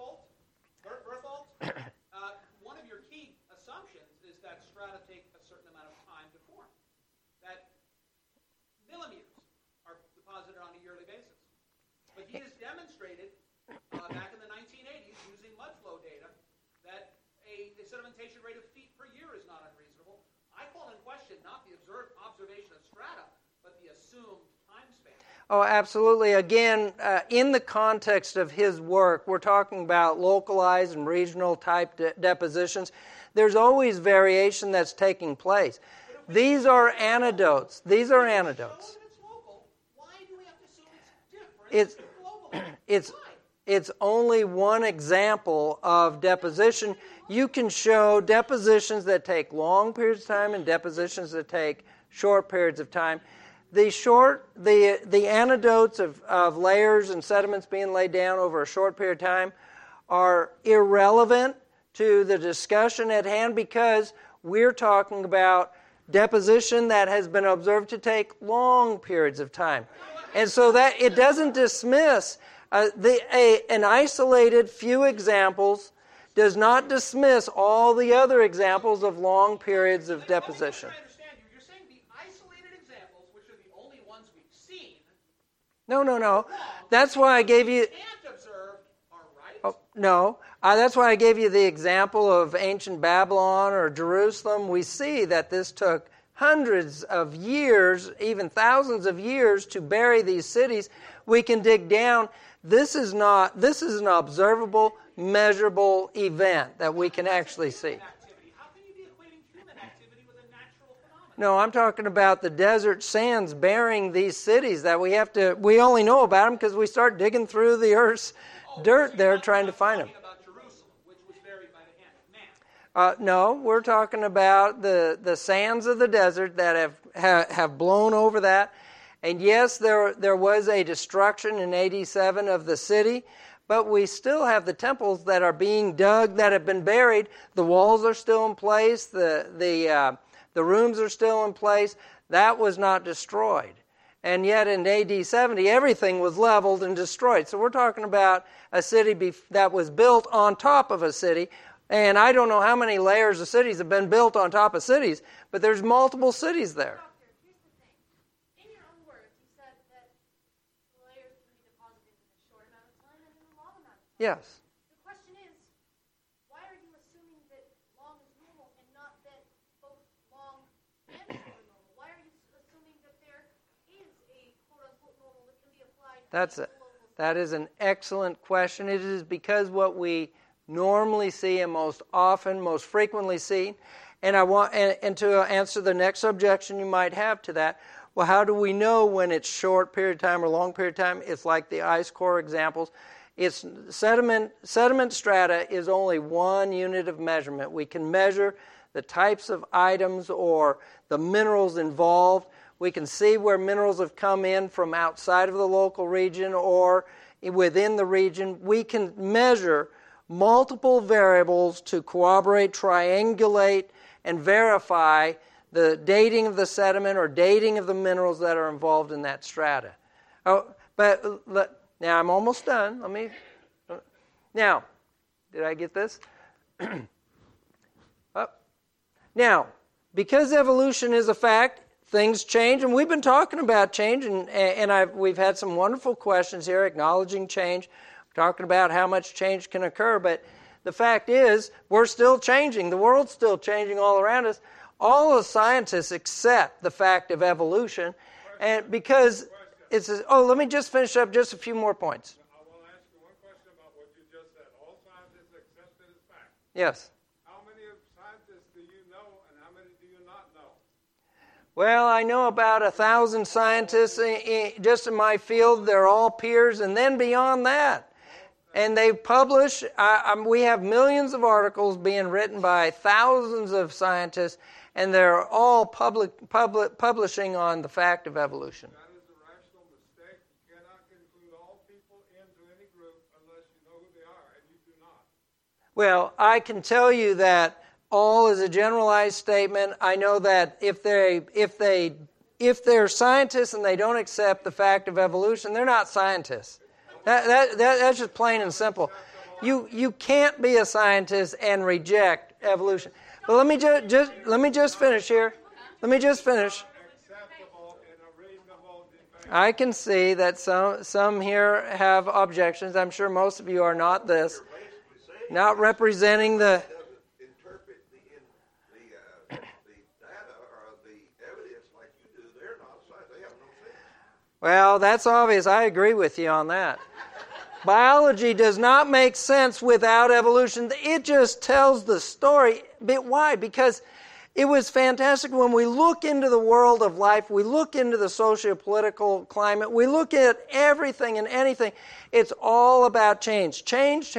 Bertholdt, one of your key assumptions is that strata take a certain amount of time to form. That millimeters are deposited on a yearly basis. But he has demonstrated back in the 1980s using mud flow data that a sedimentation rate of feet per year is not unreasonable. I call in question not the observation of strata, but the assumed time span. Oh, absolutely. Again, in the context of his work, we're talking about localized and regional type depositions. There's always variation that's taking place. These are anecdotes. These are anecdotes. It's local. Why do we have to assume it's different globally? It's only one example of deposition. You can show depositions that take long periods of time and depositions that take short periods of time. The anecdotes of layers and sediments being laid down over a short period of time are irrelevant to the discussion at hand because we're talking about deposition that has been observed to take long periods of time. And so that it doesn't dismiss an isolated few examples does not dismiss all the other examples of long periods of deposition. You're saying the isolated examples, which are the only ones we've seen. No. That's why I gave you. Can't observe are right. Oh, no, that's why I gave you the example of ancient Babylon or Jerusalem. We see that this took hundreds of years, even thousands of years, to bury these cities. We can dig down. This is an observable, measurable event that we can actually see. How can you be equating human activity with a natural phenomenon? No, I'm talking about the desert sands burying these cities that we only know about them because we start digging through the earth's dirt there trying to find them. About Jerusalem, which was buried by the hand of man. No, we're talking about the sands of the desert that have blown over that. And yes, there was a destruction in AD 7 of the city, but we still have the temples that are being dug that have been buried. The walls are still in place. The rooms are still in place. That was not destroyed. And yet in AD 70, everything was leveled and destroyed. So we're talking about a city that was built on top of a city. And I don't know how many layers of cities have been built on top of cities, but there's multiple cities there. Yes. The question is, why are you assuming that long is normal and not that both long and short are normal? Why are you assuming that there is a quote-unquote normal that can be applied to That is an excellent question. It is because what we normally see and most often, most frequently see, and to answer the next objection you might have to that, well, how do we know when it's short period of time or long period of time? It's like the ice core examples. It's sediment strata is only one unit of measurement. We can measure the types of items or the minerals involved. We can see where minerals have come in from outside of the local region or within the region. We can measure multiple variables to corroborate, triangulate, and verify the dating of the sediment or dating of the minerals that are involved in that strata. Now I'm almost done. Now, did I get this? Now, because evolution is a fact, things change, and we've been talking about change, and we've had some wonderful questions here acknowledging change, talking about how much change can occur, but the fact is we're still changing. The world's still changing all around us. All the scientists accept the fact of evolution, and because let me just finish up just a few more points. I want to ask you one question about what you just said. All scientists accept it as fact. Yes. How many scientists do you know, and how many do you not know? Well, I know about 1,000 scientists just in my field. They're all peers, and then beyond that. And they publish, we have millions of articles being written by thousands of scientists, and they're all publishing on the fact of evolution. That is a rational mistake. You cannot conclude all people into any group unless you know who they are, and you do not. Well, I can tell you that all is a generalized statement. I know that if they're scientists and they don't accept the fact of evolution, they're not scientists. That's just plain and simple. You can't be a scientist and reject evolution. But let me just finish here. Let me just finish. I can see that some here have objections. I'm sure most of you are not representing the. Interpret the data or the evidence like you do. They're not scientists. They have no sense. Well, that's obvious. I agree with you on that. Biology does not make sense without evolution. It just tells the story. But why? Because it was fantastic when we look into the world of life, we look into the socio-political climate, we look at everything and anything. It's all about change. Change.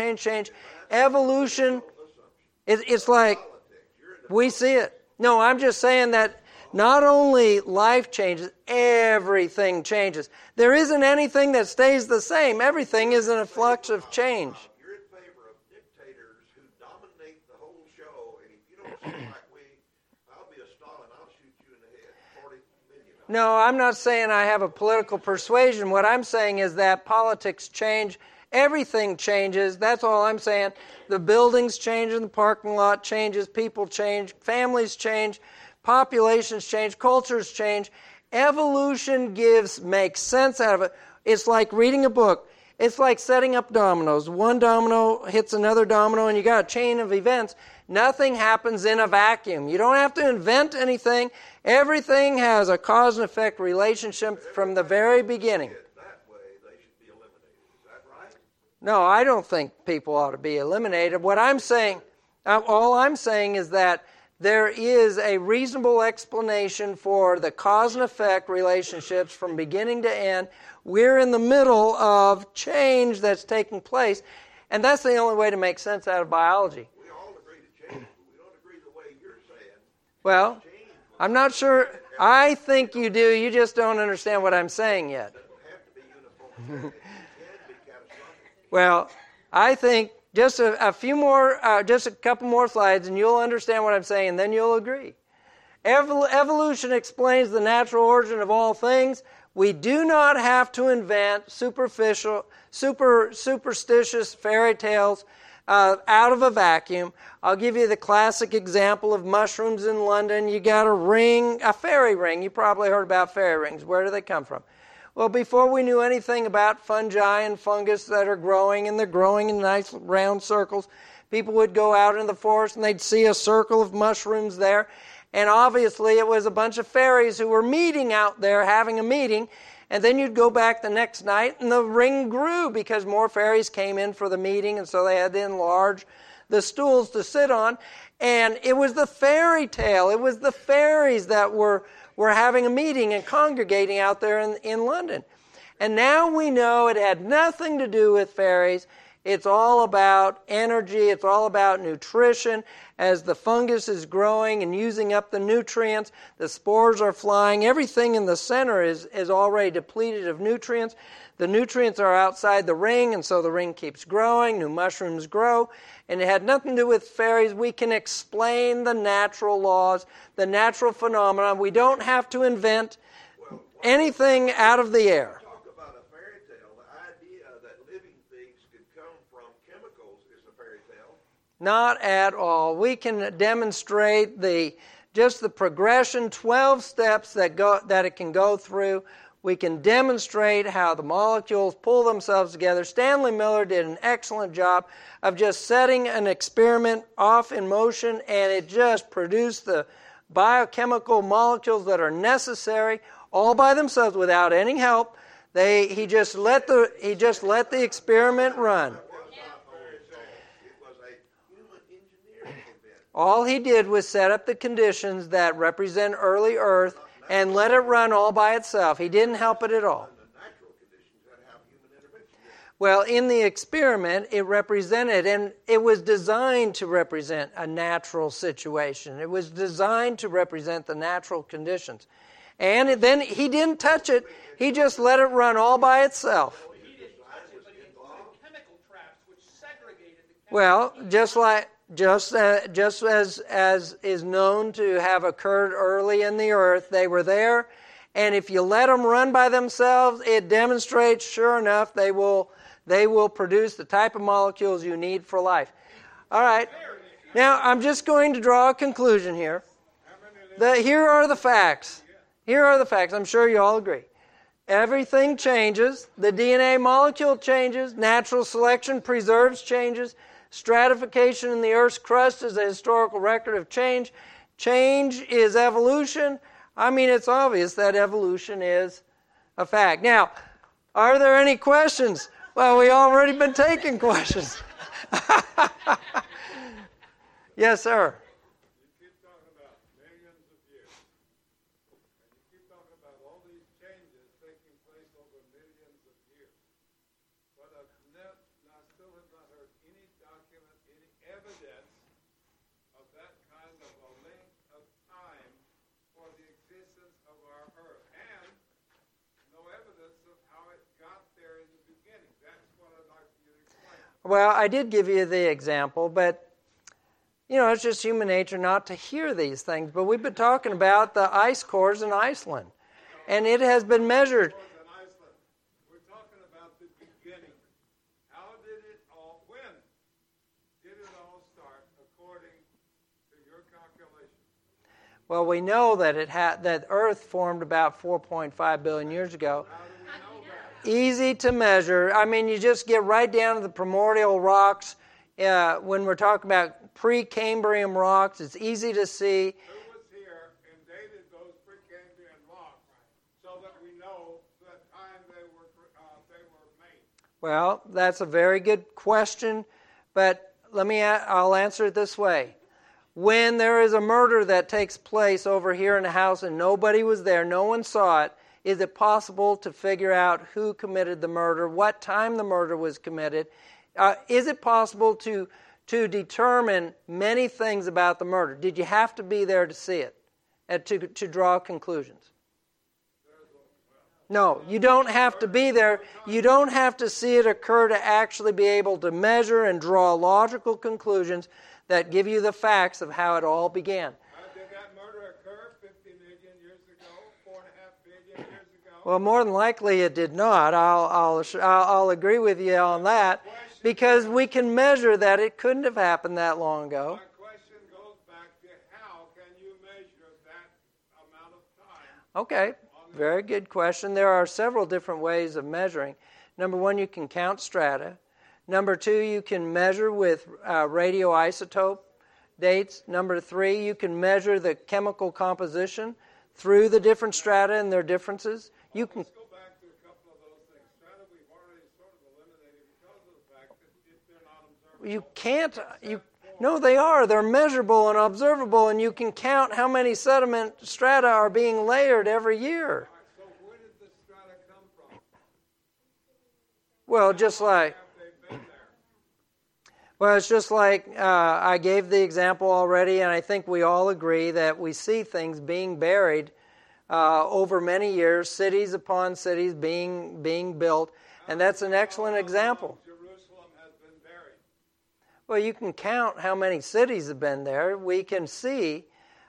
Evolution, it's like we see it. No, I'm just saying that not only life changes, everything changes. There isn't anything that stays the same. Everything is in a flux of change. You're in favor of dictators who dominate the whole show, and if you don't seem like I'll be a Stalin, I'll shoot you in the head. 40 million. No, I'm not saying I have a political persuasion. What I'm saying is that politics change. Everything changes. That's all I'm saying. The buildings change, and the parking lot changes. People change. Families change. Populations change, cultures change. Evolution makes sense out of it. It's like reading a book. It's like setting up dominoes. One domino hits another domino, and you got a chain of events. Nothing happens in a vacuum. You don't have to invent anything. Everything has a cause and effect relationship from the very beginning. That way, they should be eliminated. Is that right? No, I don't think people ought to be eliminated. What I'm saying, all I'm saying is that there is a reasonable explanation for the cause and effect relationships from beginning to end. We're in the middle of change that's taking place, and that's the only way to make sense out of biology. We all agree to change, but we don't agree the way you're saying. Well, I'm not sure. I think you do. You just don't understand what I'm saying yet. It doesn't have to be uniform. It can be catastrophic. Well, I think just a couple more slides, and you'll understand what I'm saying, and then you'll agree. Evolution explains the natural origin of all things. We do not have to invent superstitious fairy tales out of a vacuum. I'll give you the classic example of mushrooms in London. You got a fairy ring. You probably heard about fairy rings. Where do they come from? Well, before we knew anything about fungi and fungus that are growing, and they're growing in nice round circles, people would go out in the forest and they'd see a circle of mushrooms there. And obviously it was a bunch of fairies who were meeting out there, having a meeting. And then you'd go back the next night and the ring grew because more fairies came in for the meeting, and so they had to enlarge the stools to sit on. And it was the fairy tale. It was the fairies that were having a meeting and congregating out there in London. And now we know it had nothing to do with fairies. It's all about energy. It's all about nutrition. As the fungus is growing and using up the nutrients, the spores are flying. Everything in the center is already depleted of nutrients. The nutrients are outside the ring, and so the ring keeps growing. New mushrooms grow. And it had nothing to do with fairies. We can explain the natural laws, the natural phenomena. We don't have to invent anything out of the air. Talk about a fairy tale. The idea that living things could come from chemicals is a fairy tale. Not at all. We can demonstrate just the progression, 12 steps that it can go through. We can demonstrate how the molecules pull themselves together. Stanley Miller did an excellent job of just setting an experiment off in motion, and it just produced the biochemical molecules that are necessary all by themselves without any help. He just let the experiment run. It was a human engineering event. All he did was set up the conditions that represent early Earth and let it run all by itself. He didn't help it at all. The natural conditions that have human intervention. Well, in the experiment, it represented, and it was designed to represent a natural situation. It was designed to represent the natural conditions. And then he didn't touch it. He just let it run all by itself. He didn't touch it, but he included chemical traps which segregated the chemicals. Well, just as is known to have occurred early in the earth, they were there, and if you let them run by themselves, it demonstrates, sure enough, they will produce the type of molecules you need for life. All right. Now, I'm just going to draw a conclusion here. Here are the facts. Here are the facts. I'm sure you all agree. Everything changes. The DNA molecule changes. Natural selection preserves changes. Stratification in the Earth's crust is a historical record of change. Change is evolution. I mean, it's obvious that evolution is a fact. Now, are there any questions? Well, we've already been taking questions. Yes, sir. You keep talking about millions of years, and you keep talking about all these changes taking place over millions of years. But I still have not heard any document, any evidence of that kind of a length of time for the existence of our Earth, and no evidence of how it got there in the beginning. That's what I'd like you to explain. Well, I did give you the example, but it's just human nature not to hear these things. But we've been talking about the ice cores in Iceland, and it has been measured. In Iceland, we're talking about the beginning. How did it all, when did it all start according to your calculation? Well, we know that that Earth formed about 4.5 billion years ago. How do we know that? Easy to measure. I mean, you just get right down to the primordial rocks. When we're talking about Precambrian rocks, it's easy to see. Who was here and dated those Precambrian rocks so that we know the time they were made? Well, that's a very good question, but I'll answer it this way. When there is a murder that takes place over here in the house and nobody was there, no one saw it, is it possible to figure out who committed the murder, what time the murder was committed? Is it possible to determine many things about the murder? Did you have to be there to see it, to draw conclusions? No, you don't have to be there. You don't have to see it occur to actually be able to measure and draw logical conclusions that give you the facts of how it all began. Did that murder occur 50 million years ago, 4.5 billion years ago? Well, more than likely it did not. I'll agree with you on that, because we can measure that it couldn't have happened that long ago. My question goes back to how can you measure that amount of time? Okay, very good question. There are several different ways of measuring. Number one, you can count strata. Number two, you can measure with radioisotope dates. Number three, you can measure the chemical composition through the different strata and their differences. You can. Let's go back to a couple of those things. Strata we've already sort of eliminated because of the fact that if they're not observable. You can't. No, they are. They're measurable and observable, and you can count how many sediment strata are being layered every year. So where did the strata come from? Well, just like. Have they been there? Well, it's just like I gave the example already, and I think we all agree that we see things being buried over many years, cities upon cities being built, and that's an excellent example. Jerusalem has been buried. Well, you can count how many cities have been there. We can see,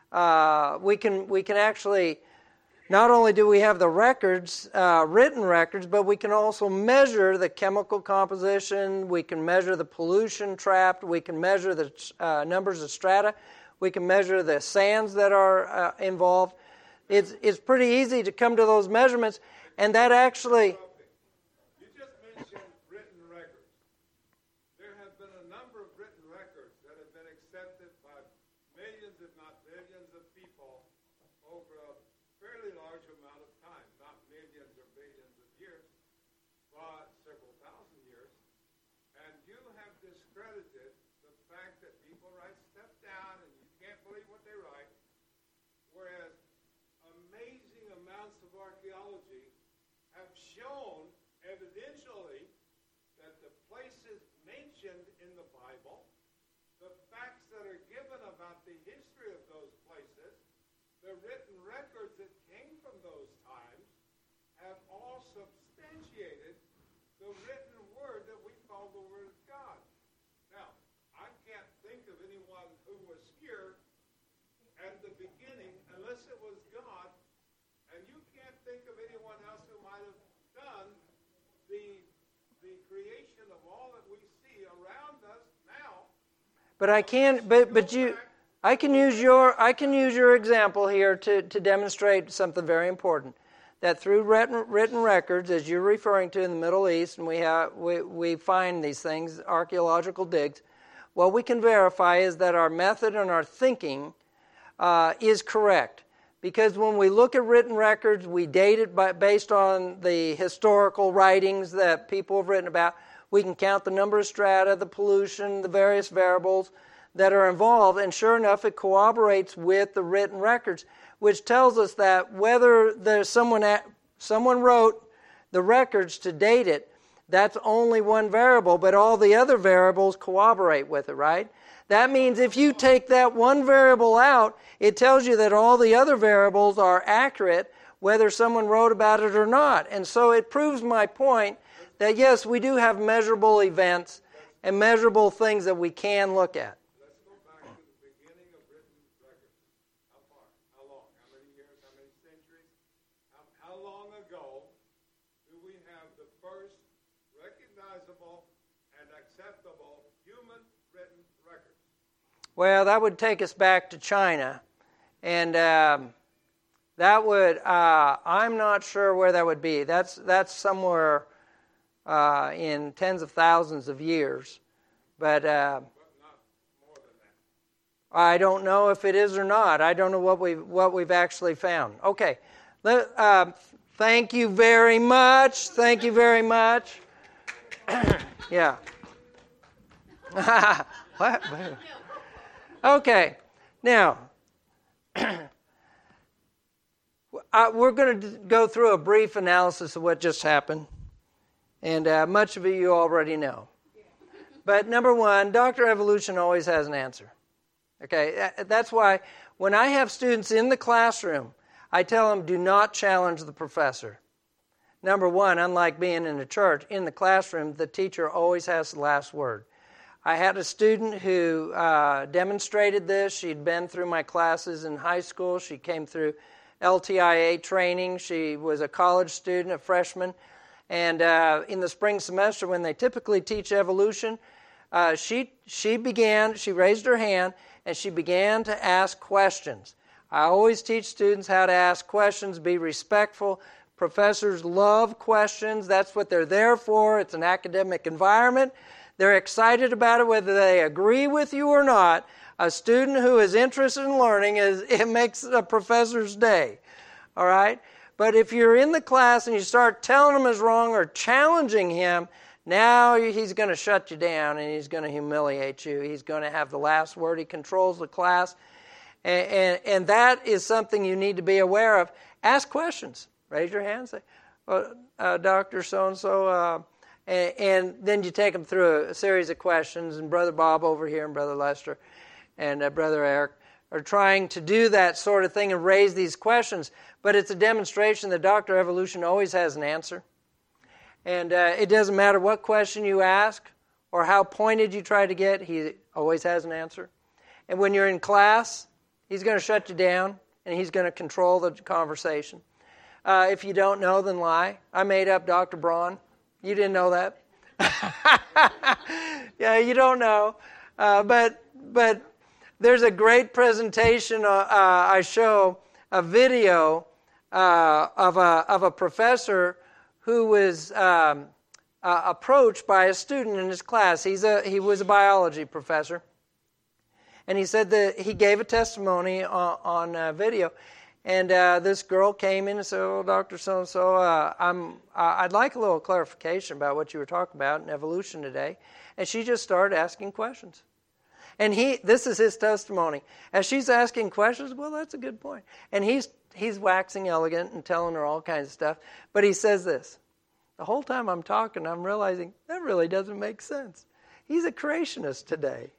we can actually, not only do we have the records, written records, but we can also measure the chemical composition, we can measure the pollution trapped, we can measure the numbers of strata, we can measure the sands that are involved. It's pretty easy to come to those measurements, and that actually... You just mentioned written records. There have been a number of written records that have been accepted by millions, if not billions, of people over a fairly large amount of time, not millions or billions of years, but several thousand years. And you have discredited the fact that people write stuff down and you can't believe what they write, whereas amazing amounts of archaeology have shown evidentially that the places mentioned in the Bible, the facts that are given about the history of those places, the written records that came from those times, have all substantiated the written word that we call the Word of God. Now, I can't think of anyone who was here at the beginning unless it was God, and you can't think of anyone else who might have done the creation of all that we see around us now. But I can, but you, I can use your example here to demonstrate something very important. That through written records, as you're referring to in the Middle East, and we find these things, archaeological digs, what we can verify is that our method and our thinking is correct. Because when we look at written records, we date it based on the historical writings that people have written about. We can count the number of strata, the pollution, the various variables that are involved, and sure enough, it corroborates with the written records, which tells us that whether there's someone wrote the records to date it, that's only one variable, but all the other variables corroborate with it, right? That means if you take that one variable out, it tells you that all the other variables are accurate, whether someone wrote about it or not. And so it proves my point that, yes, we do have measurable events and measurable things that we can look at. Let's go back to the beginning of written records. How far? How long? How many years? How many centuries? How long ago do we have the first recognizable and acceptable human written records? Well, that would take us back to China. And that would, I'm not sure where that would be. That's somewhere in tens of thousands of years. But not more than that. I don't know if it is or not. I don't know what we've actually found. Okay. Thank you very much. Thank you very much. Yeah. What? Okay. Now, we're going to go through a brief analysis of what just happened. And much of it you already know. But number one, Dr. Evolution always has an answer. Okay, that's why when I have students in the classroom, I tell them, do not challenge the professor. Number one, unlike being in a church, in the classroom, the teacher always has the last word. I had a student who demonstrated this. She'd been through my classes in high school. She came through LTIA training. She was a college student, a freshman. And in the spring semester, when they typically teach evolution, she raised her hand, and she began to ask questions. I always teach students how to ask questions, be respectful. Professors love questions. That's what they're there for. It's an academic environment. They're excited about it whether they agree with you or not. A student who is interested in learning, it makes a professor's day. All right? But if you're in the class and you start telling him he's wrong or challenging him, now he's going to shut you down and he's going to humiliate you. He's going to have the last word. He controls the class. And that is something you need to be aware of. Ask questions. Raise your hand. Say, Dr. So-and-so, And then you take them through a series of questions, and Brother Bob over here and Brother Lester and Brother Eric are trying to do that sort of thing and raise these questions. But it's a demonstration that Dr. Evolution always has an answer. And it doesn't matter what question you ask or how pointed you try to get, he always has an answer. And when you're in class, he's going to shut you down, and he's going to control the conversation. If you don't know, then lie. I made up Dr. Braun. You didn't know that? Yeah, you don't know. But there's a great presentation. I show a video of a professor who was approached by a student in his class. He was a biology professor. And he said that he gave a testimony on video. And this girl came in and said, "Oh, Dr. So-and-so, I'd like a little clarification about what you were talking about in evolution today." And she just started asking questions. And this is his testimony. As she's asking questions, well, that's a good point. And he's waxing elegant and telling her all kinds of stuff. But he says this: "The whole time I'm talking, I'm realizing that really doesn't make sense. He's a creationist today."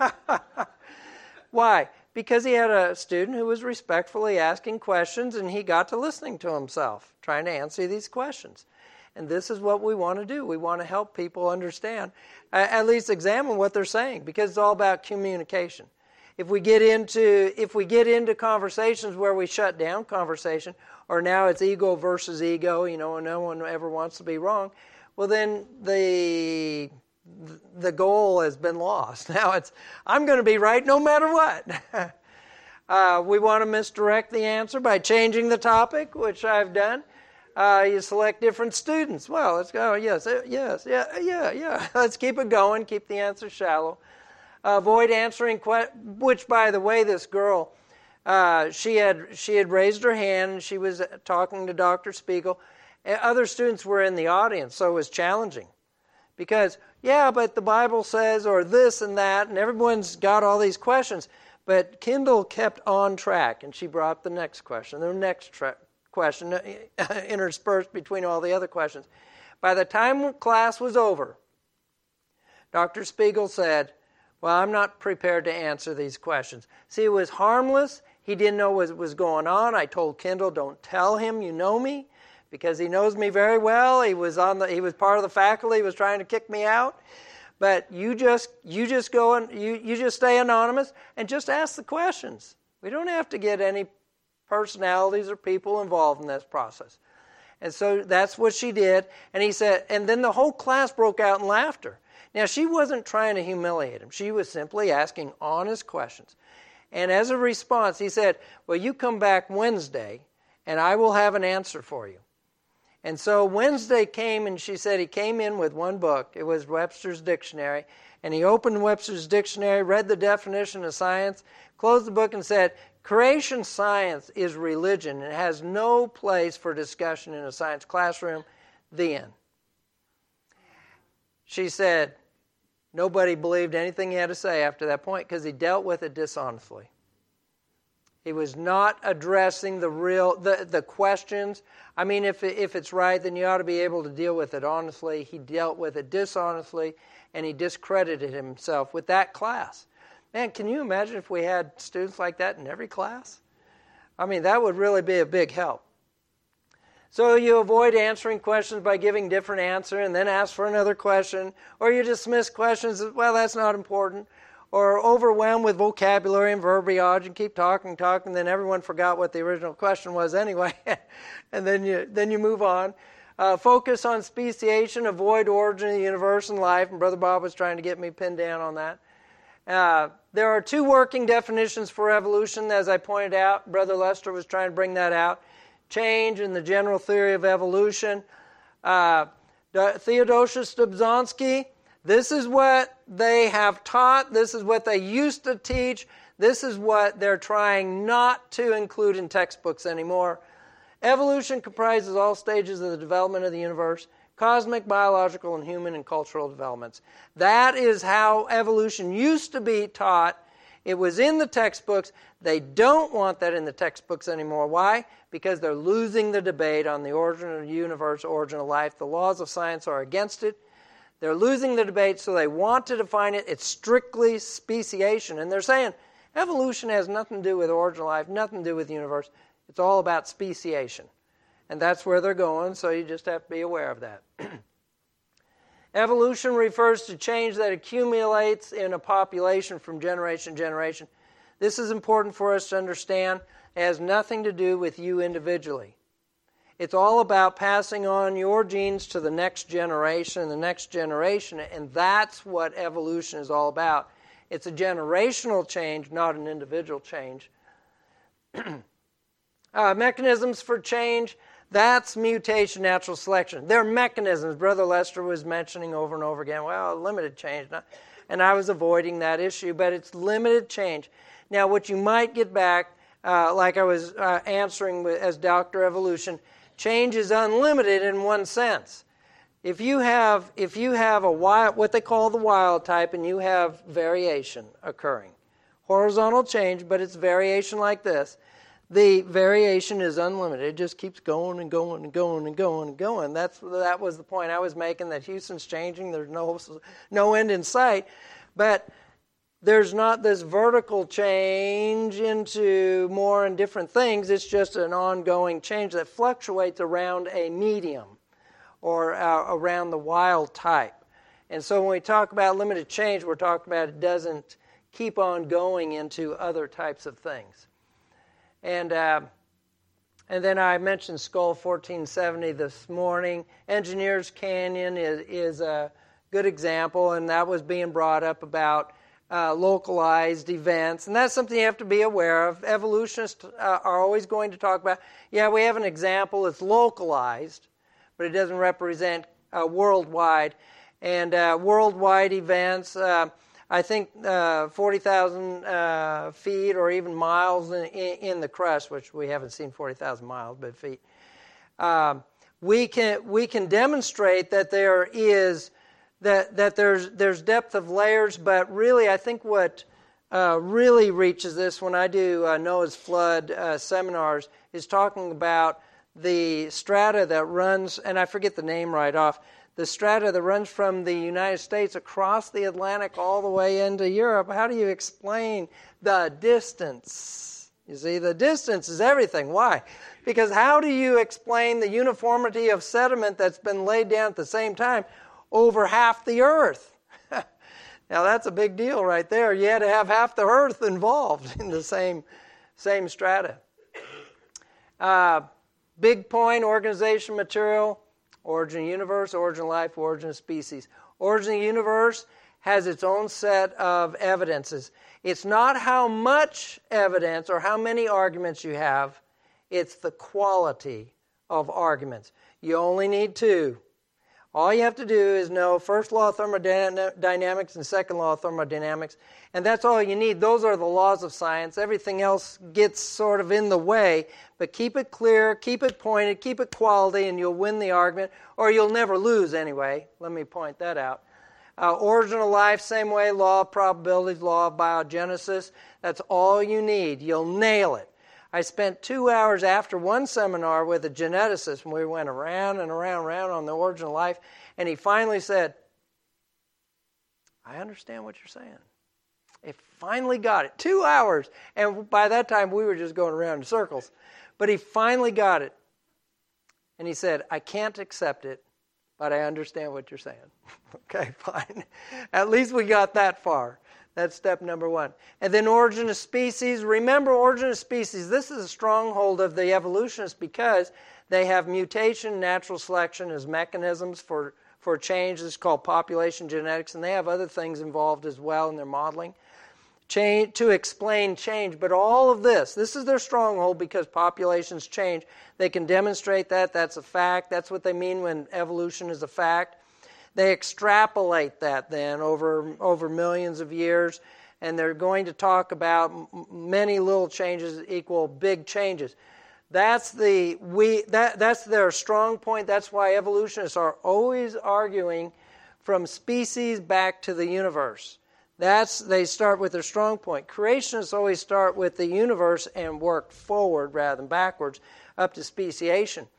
Why? Because he had a student who was respectfully asking questions, and he got to listening to himself, trying to answer these questions. And this is what we want to do. We want to help people understand, at least examine what they're saying, because it's all about communication. If we get into conversations where we shut down conversation, or now it's ego versus ego, and no one ever wants to be wrong, well, then the goal has been lost. Now it's, I'm going to be right no matter what. We want to misdirect the answer by changing the topic, which I've done. You select different students. Well, let's go. Yes, yeah. Let's keep it going. Keep the answer shallow. Avoid answering which, by the way, this girl, she had raised her hand and she was talking to Dr. Spiegel. Other students were in the audience, so it was challenging. Because, yeah, but the Bible says, or this and that, and everyone's got all these questions. But Kendall kept on track, and she brought the next question, question interspersed between all the other questions. By the time class was over, Dr. Spiegel said, "Well, I'm not prepared to answer these questions." See, it was harmless. He didn't know what was going on. I told Kendall, "Don't tell him you know me," because he knows me very well. He was part of the faculty. He was trying to kick me out. But you just go and you just stay anonymous and just ask the questions. We don't have to get any personalities or people involved in this process. And so that's what she did. And he said, and then the whole class broke out in laughter. Now, she wasn't trying to humiliate him. She was simply asking honest questions. And as a response, he said, "Well, you come back Wednesday, and I will have an answer for you." And so Wednesday came, and she said he came in with one book. It was Webster's Dictionary. And he opened Webster's Dictionary, read the definition of science, closed the book, and said, "Creation science is religion. It has no place for discussion in a science classroom." The end. She said nobody believed anything he had to say after that point because he dealt with it dishonestly. He was not addressing the questions. I mean, if it's right, then you ought to be able to deal with it honestly. He dealt with it dishonestly, and he discredited himself with that class. Man, can you imagine if we had students like that in every class? I mean, that would really be a big help. So you avoid answering questions by giving different answer and then ask for another question, or you dismiss questions as, well, that's not important, or overwhelmed with vocabulary and verbiage and keep talking, then everyone forgot what the original question was anyway, and then you move on. Focus on speciation, avoid origin of the universe and life, and Brother Bob was trying to get me pinned down on that. There are two working definitions for evolution, as I pointed out. Brother Lester was trying to bring that out. Change and the general theory of evolution. Theodosius Dobzhansky, this is what they have taught. This is what they used to teach. This is what they're trying not to include in textbooks anymore. Evolution comprises all stages of the development of the universe, cosmic, biological, and human and cultural developments. That is how evolution used to be taught. It was in the textbooks. They don't want that in the textbooks anymore. Why? Because they're losing the debate on the origin of the universe, origin of life. The laws of science are against it. They're losing the debate, so they want to define it. It's strictly speciation. And they're saying evolution has nothing to do with origin of life, nothing to do with the universe. It's all about speciation. And that's where they're going, so you just have to be aware of that. Evolution refers to change that accumulates in a population from generation to generation. This is important for us to understand. It has nothing to do with you individually. It's all about passing on your genes to the next generation and the next generation, and that's what evolution is all about. It's a generational change, not an individual change. Mechanisms for change, that's mutation, natural selection. They're mechanisms. Brother Lester was mentioning over and over again, well, limited change. And I was avoiding that issue, but it's limited change. Now, what you might get back, like I was answering as Dr. Evolution, change is unlimited in one sense. If you have a wild, what they call the wild type, and you have variation occurring, horizontal change, but it's variation like this, the variation is unlimited. It just keeps going and going and going and going and going. That was the point I was making, that Houston's changing. There's no end in sight. But there's not this vertical change into more and different things. It's just an ongoing change that fluctuates around a medium or around the wild type. And so when we talk about limited change, we're talking about it doesn't keep on going into other types of things. And then I mentioned Skull 1470 this morning. Engineers Canyon is a good example, and that was being brought up about localized events. And that's something you have to be aware of. Evolutionists are always going to talk about, yeah, we have an example that's localized, but it doesn't represent worldwide. And worldwide events, I think 40,000 feet or even miles in the crust, which we haven't seen 40,000 miles, but feet. We can demonstrate that there is that there's depth of layers, but really I think what really reaches this when I do Noah's Flood seminars is talking about the strata that runs, and I forget the name right off, the strata that runs from the United States across the Atlantic all the way into Europe. How do you explain the distance? You see, the distance is everything. Why? Because how do you explain the uniformity of sediment that's been laid down at the same time over half the earth? Now that's a big deal right there. You had to have half the earth involved in the same strata. Big point, organization, material, origin of universe, origin of life, origin of species. Origin of universe has its own set of evidences. It's not how much evidence or how many arguments you have, it's the quality of arguments. You only need two. All you have to do is know first law of thermodynamics and second law of thermodynamics, and that's all you need. Those are the laws of science. Everything else gets sort of in the way, but keep it clear, keep it pointed, keep it quality, and you'll win the argument, or you'll never lose anyway. Let me point that out. Origin of life, same way, law of probabilities, law of biogenesis. That's all you need. You'll nail it. I spent 2 hours after one seminar with a geneticist, and we went around and around and around on the origin of life, and he finally said, I understand what you're saying. He finally got it. 2 hours. And by that time, we were just going around in circles. But he finally got it. And he said, I can't accept it, but I understand what you're saying. Okay, fine. At least we got that far. That's step number one. And then origin of species. Remember, origin of species, this is a stronghold of the evolutionists because they have mutation, natural selection as mechanisms for change. This is called population genetics, and they have other things involved as well in their modeling to explain change. But all of this is their stronghold because populations change. They can demonstrate that. That's a fact. That's what they mean when evolution is a fact. They extrapolate that then over millions of years, and they're going to talk about many little changes equal big changes. That's their strong point. That's why evolutionists are always arguing from species back to the universe. They start with their strong point. Creationists always start with the universe and work forward rather than backwards up to speciation.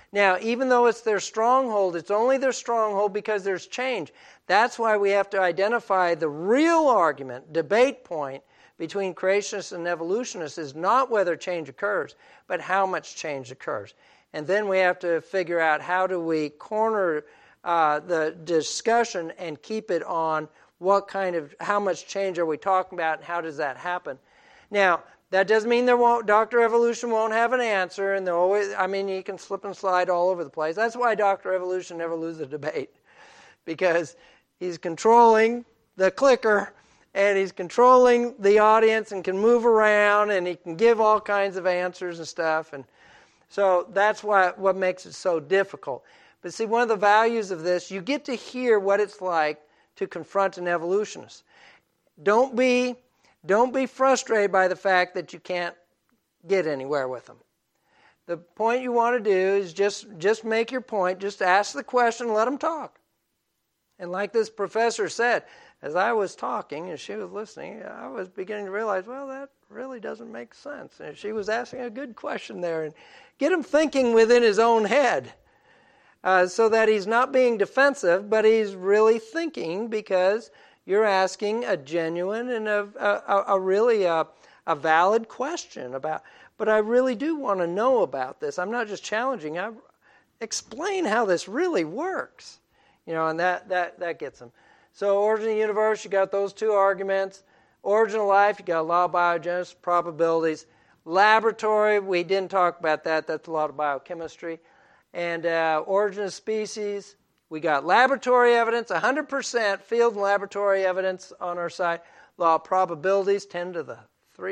Now, even though it's their stronghold, it's only their stronghold because there's change. That's why we have to identify the real argument, debate point, between creationists and evolutionists is not whether change occurs, but how much change occurs. And then we have to figure out how do we corner the discussion and keep it on how much change are we talking about and how does that happen. Now, that doesn't mean Dr. Evolution won't have an answer, and you can slip and slide all over the place. That's why Dr. Evolution never loses a debate, because he's controlling the clicker, and he's controlling the audience and can move around, and he can give all kinds of answers and stuff. And so that's what makes it so difficult. But see, one of the values of this, you get to hear what it's like to confront an evolutionist. Don't be frustrated by the fact that you can't get anywhere with them. The point you want to do is just make your point, just ask the question, let them talk. And like this professor said, as I was talking and she was listening, I was beginning to realize, well, that really doesn't make sense. And she was asking a good question there. And get him thinking within his own head so that he's not being defensive, but he's really thinking, because you're asking a genuine and a really valid question about, but I really do want to know about this. I'm not just challenging. I explain how this really works. And that gets them. So origin of the universe, you got those two arguments. Origin of life, you got law of biogenesis, probabilities. Laboratory, we didn't talk about that. That's a lot of biochemistry. And origin of species, we got laboratory evidence, 100% field and laboratory evidence on our side. Law of probabilities, 10 to the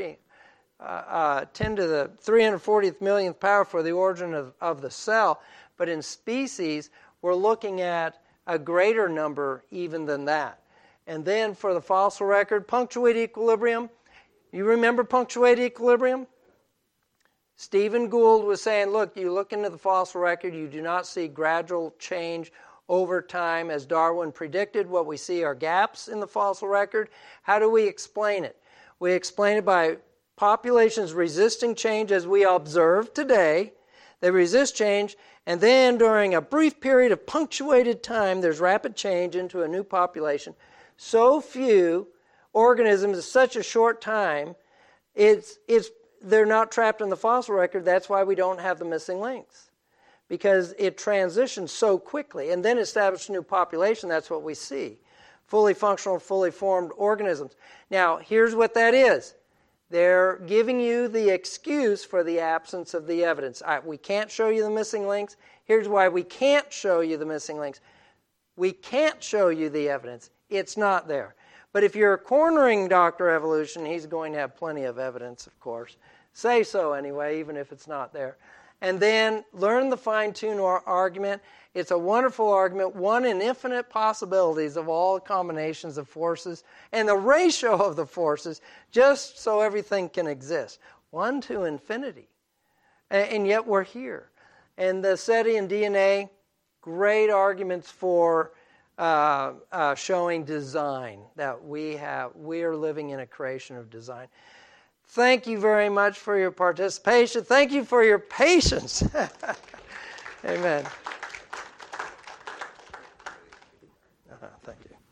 340th millionth power for the origin of the cell. But in species, we're looking at a greater number even than that. And then for the fossil record, punctuated equilibrium. You remember punctuated equilibrium? Stephen Gould was saying, look, you look into the fossil record, you do not see gradual change over time as Darwin predicted. What we see are gaps in the fossil record. How do we explain it? We explain it by populations resisting change as we observe today. They resist change, and then during a brief period of punctuated time, there's rapid change into a new population. So few organisms in such a short time, they're not trapped in the fossil record. That's why we don't have the missing links, because it transitions so quickly and then establishes a new population. That's what we see. Fully functional, fully formed organisms. Now, here's what that is. They're giving you the excuse for the absence of the evidence. We can't show you the missing links. Here's why we can't show you the missing links. We can't show you the evidence. It's not there. But if you're cornering Dr. Evolution, he's going to have plenty of evidence, of course. Say so anyway, even if it's not there. And then learn the fine-tune argument. It's a wonderful argument, one in infinite possibilities of all combinations of forces and the ratio of the forces, just so everything can exist. 1 to infinity. And yet we're here. And the SETI and DNA, great arguments for showing design, that we are living in a creation of design. Thank you very much for your participation. Thank you for your patience. Amen. Thank you.